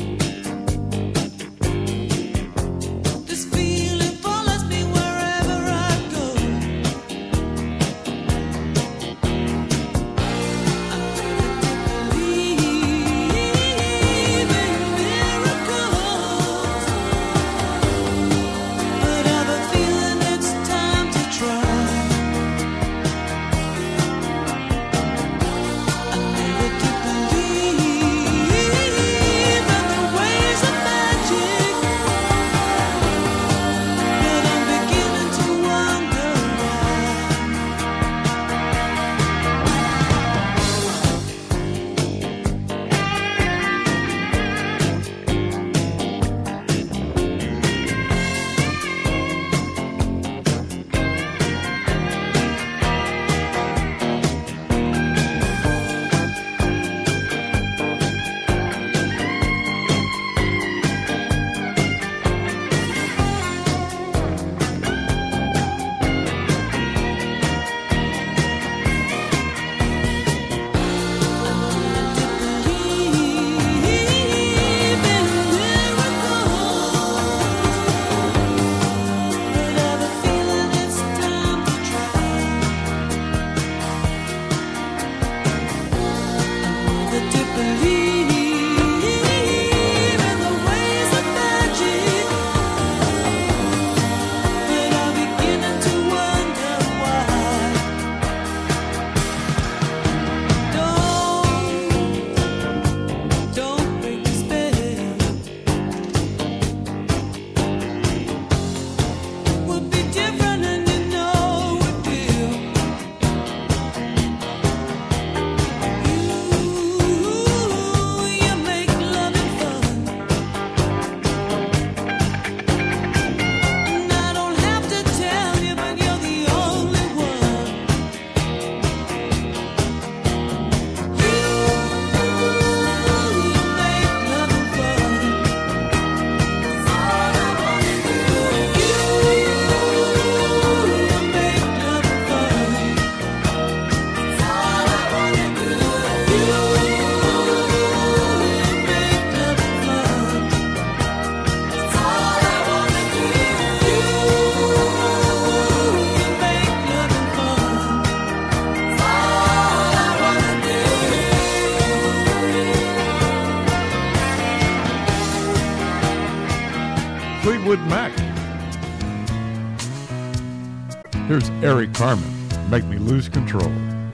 Here's Eric Carmen, Make Me Lose Control.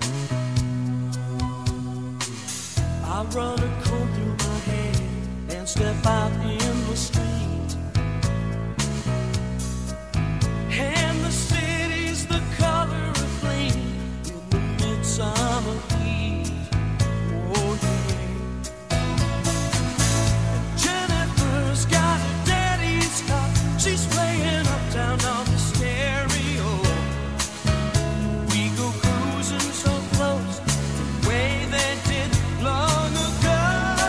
I run a comb through my hair and step out in the street. And the city's the color of flame in the midsummer heat. Oh yeah. Jennifer's got her daddy's car. She's playing uptown on the stereo. We go cruising so close, the way they did long ago.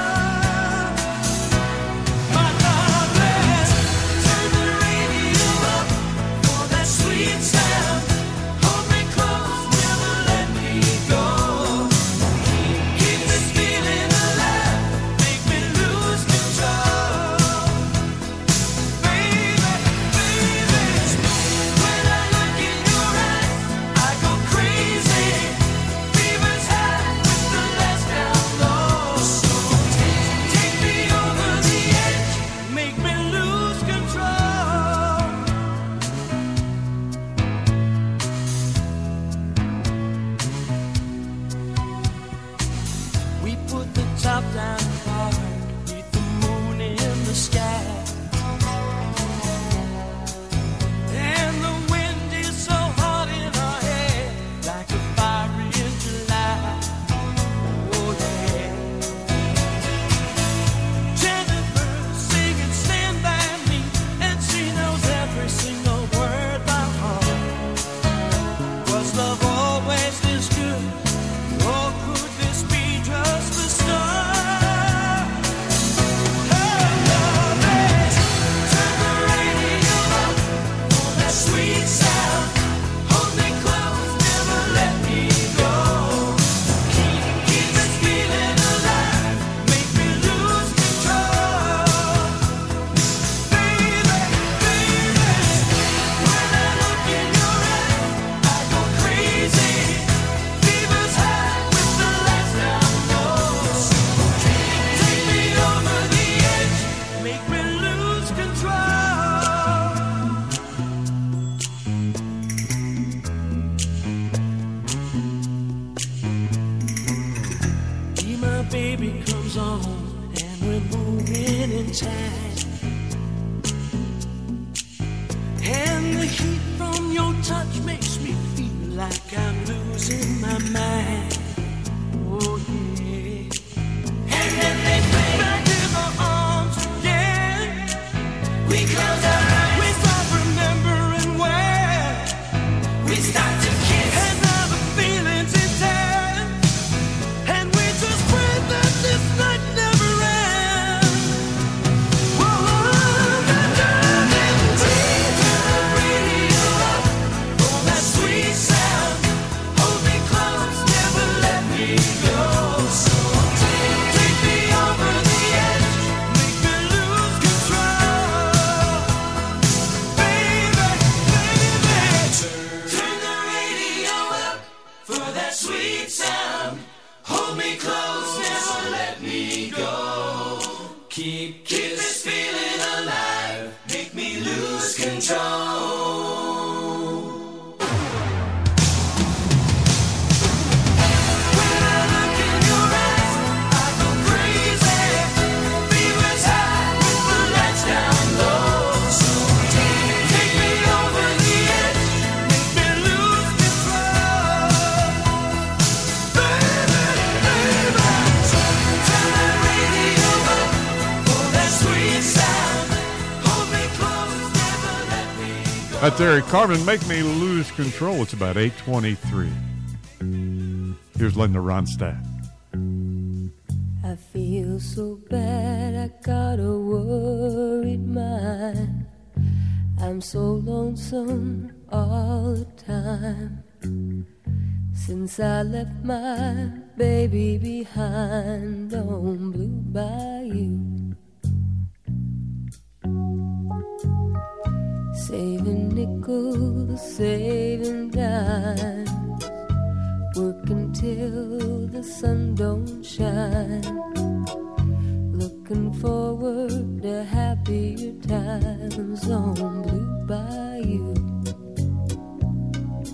My darling, turn the radio up for that sweet sound. Hold me close, never let me go. Keep this feeling alive, make me lose control. Baby, baby, when I look in your eyes, I go crazy. Fever's high with the lights down low. So take me over the edge, make me lose control. We put the top down hard, beneath the moon in the sky. And the wind is so hot in our hair, like a fire in July. Oh yeah. Jennifer singing Stand By Me, and she knows every single word by heart. Was love always this good, or could this be just the start? Oh, love it. Turn the radio up for that sweet sound. Hold me close, never let me go. Keep, keep this feeling alive, make me lose control. Baby, baby, when I look in your eyes, I go crazy. Fever's high with the lights down low. So take me over the edge, make me lose control. Be my baby comes on, and we're moving in time. And the heat from your touch makes me feel like I'm losing my mind. Oh yeah. And then they play back in my arms, yeah. We close our eyes, we start remembering where we start to kiss, and now the feeling's intense, and we just pray that this night never ends. Whoa, darling, turn the radio up for that sweet sound. Hold me close, never let me go. So take, take me over the edge, make me lose control. Baby, baby, turn the radio up for that sweet sound. Hold me close, never let me go. Keep, keep this feeling alive, make me lose control. When I look in your eyes, I go crazy. Fever's high with the lights down low. So take, take me over the edge, make me lose control. Baby, baby, turn that radio up for that sweet sound. Hold me close, never let me go. That's Eric Carmen, Make Me Lose Control. It's about eight twenty-three. Here's Linda Ronstadt. I feel so bad, I got a worried mind. I'm so lonesome all the time. Since I left my baby behind on Blue Bayou. Saving nickels, saving dimes, working till the sun don't shine, looking forward to happier times on Blue Bayou.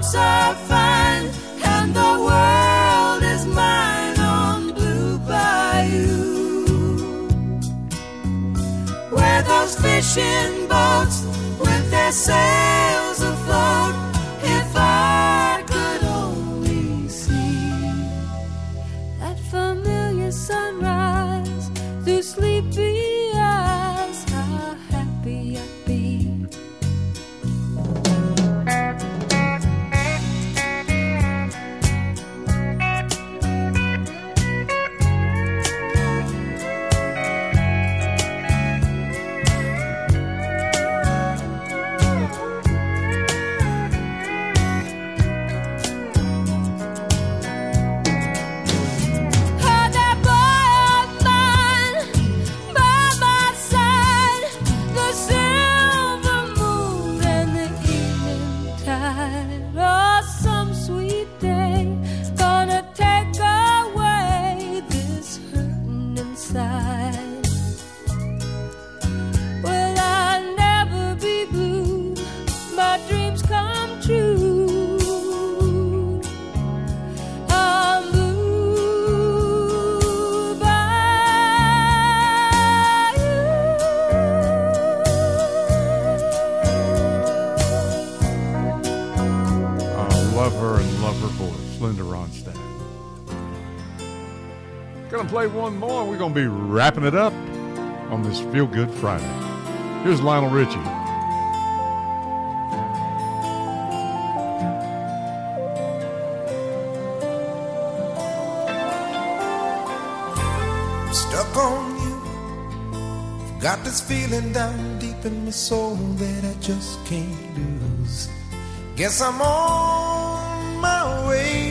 folks are fine, and the world is mine on Blue Bayou, where those fishing boats with their sails afloat. If I could only see that familiar sunrise through sleepy eyes, how happy I'd be. Play one more. We're going to be wrapping it up on this Feel Good Friday. Here's Lionel Richie. I'm stuck on you. Got this feeling down deep in my soul that I just can't lose. Guess I'm on my way.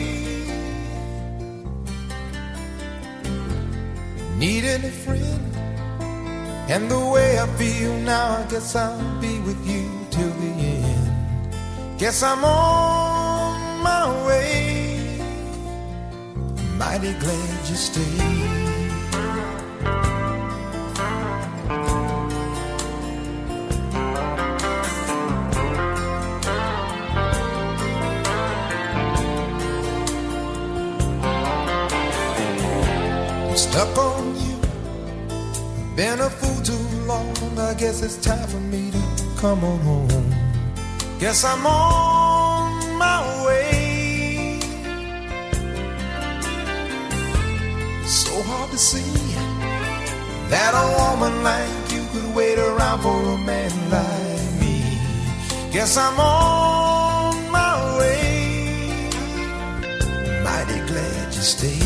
Needing a friend, and the way I feel now, I guess I'll be with you till the end. Guess I'm on my way. Mighty glad you stayed. Stuck on you, been a fool too long. I guess it's time for me to come on home. Guess I'm on my way. So hard to see that a woman like you could wait around for a man like me. Guess I'm on my way. Mighty glad you stayed.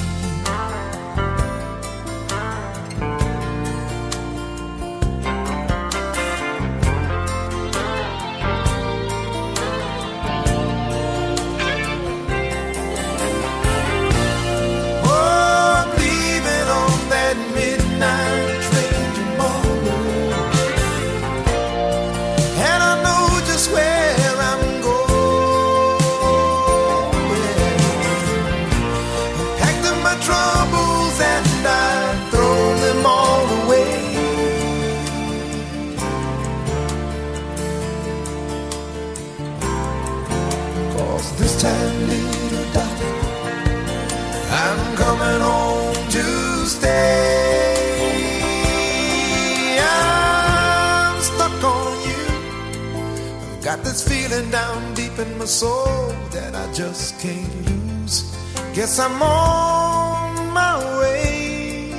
Got this feeling down deep in my soul that I just can't lose. Guess I'm on my way.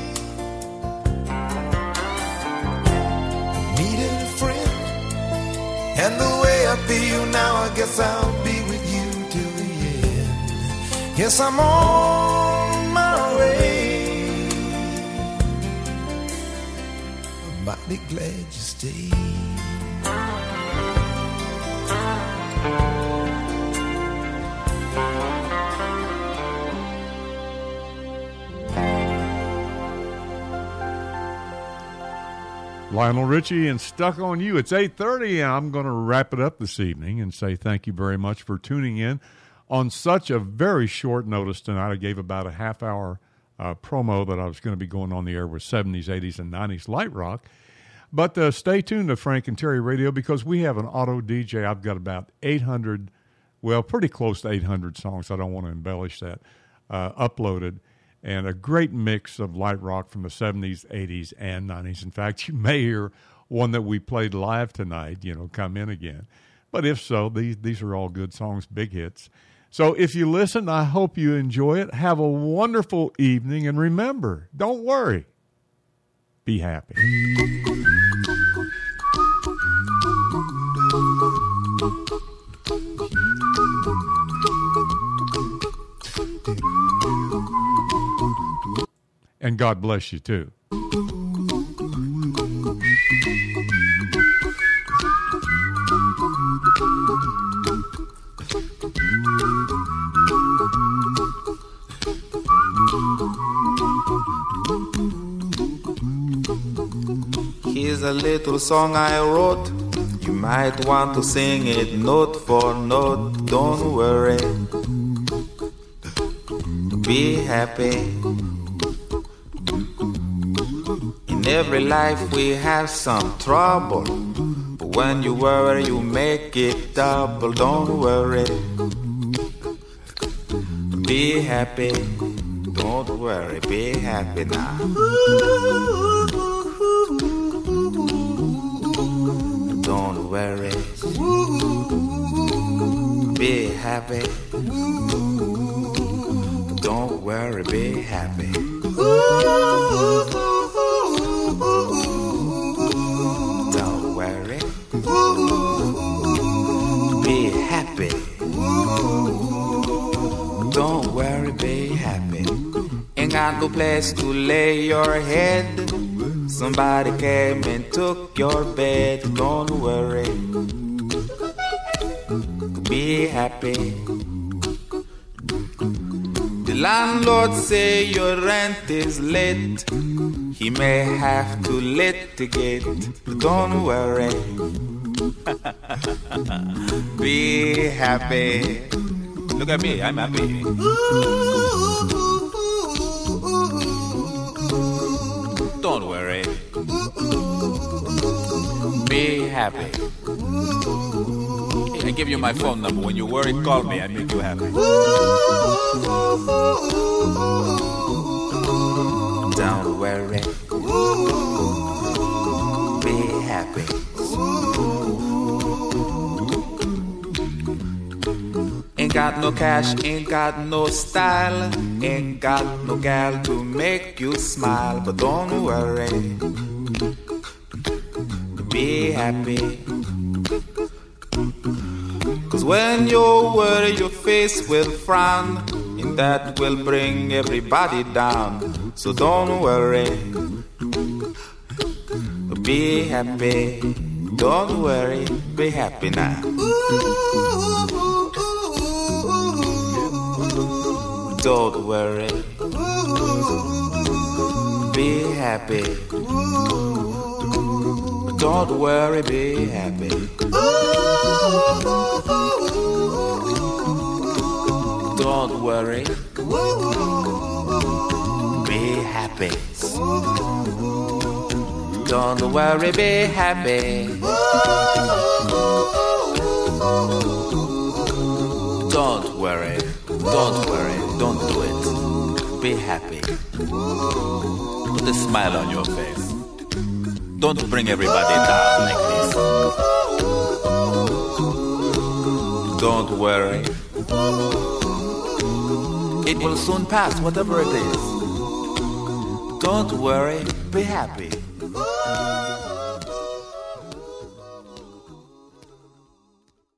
Needed a friend, and the way I feel now, I guess I'll be with you till the end. Guess I'm on my way. I'm mighty glad you stayed. Lionel Richie and Stuck on You. It's eight thirty, and I'm going to wrap it up this evening and say thank you very much for tuning in on such a very short notice tonight. I gave about a half-hour uh, promo that I was going to be going on the air with seventies, eighties, and nineties light rock. But uh, stay tuned to Frank and Terry Radio because we have an auto D J. I've got about eight hundred well, pretty close to eight hundred songs. I don't want to embellish that. Uh, uploaded, and a great mix of light rock from the seventies, eighties, and nineties. In fact, you may hear one that we played live tonight, you know, come in again. But if so, these these are all good songs, big hits. So if you listen, I hope you enjoy it. Have a wonderful evening, and remember, don't worry. Be happy. And God bless you, too. Here's a little song I wrote. You might want to sing it note for note. Don't worry. Be happy. In every life we have some trouble, but when you worry you make it double. Don't worry. Be happy. Don't worry. Be happy now. Don't worry. Be happy. Don't worry, be happy. Don't worry. Be happy. Don't worry, be happy. Ain't got no place to lay your head. Somebody came and took your bed. Don't worry. Be happy. The landlord say your rent is late. He may have to litigate. Don't worry. Be happy. Look at me, I'm happy. Don't worry. Be happy. I give you my phone number. When you worry, call me. I make you happy. Don't worry. Be happy. Ain't got no cash, ain't got no style, ain't got no gal to make you smile. But don't worry. Be happy. Cause when you worry, your face will frown, and that will bring everybody down. So don't worry. Be happy. Don't worry. Be happy now. Don't worry. Be happy. Don't worry, be happy. Don't worry. Be happy. Don't worry, be happy. Don't worry. Don't worry. Don't do it. Be happy. Put a smile on your face. Don't bring everybody down like this. Don't worry. It will soon pass, whatever it is. Don't worry, be happy.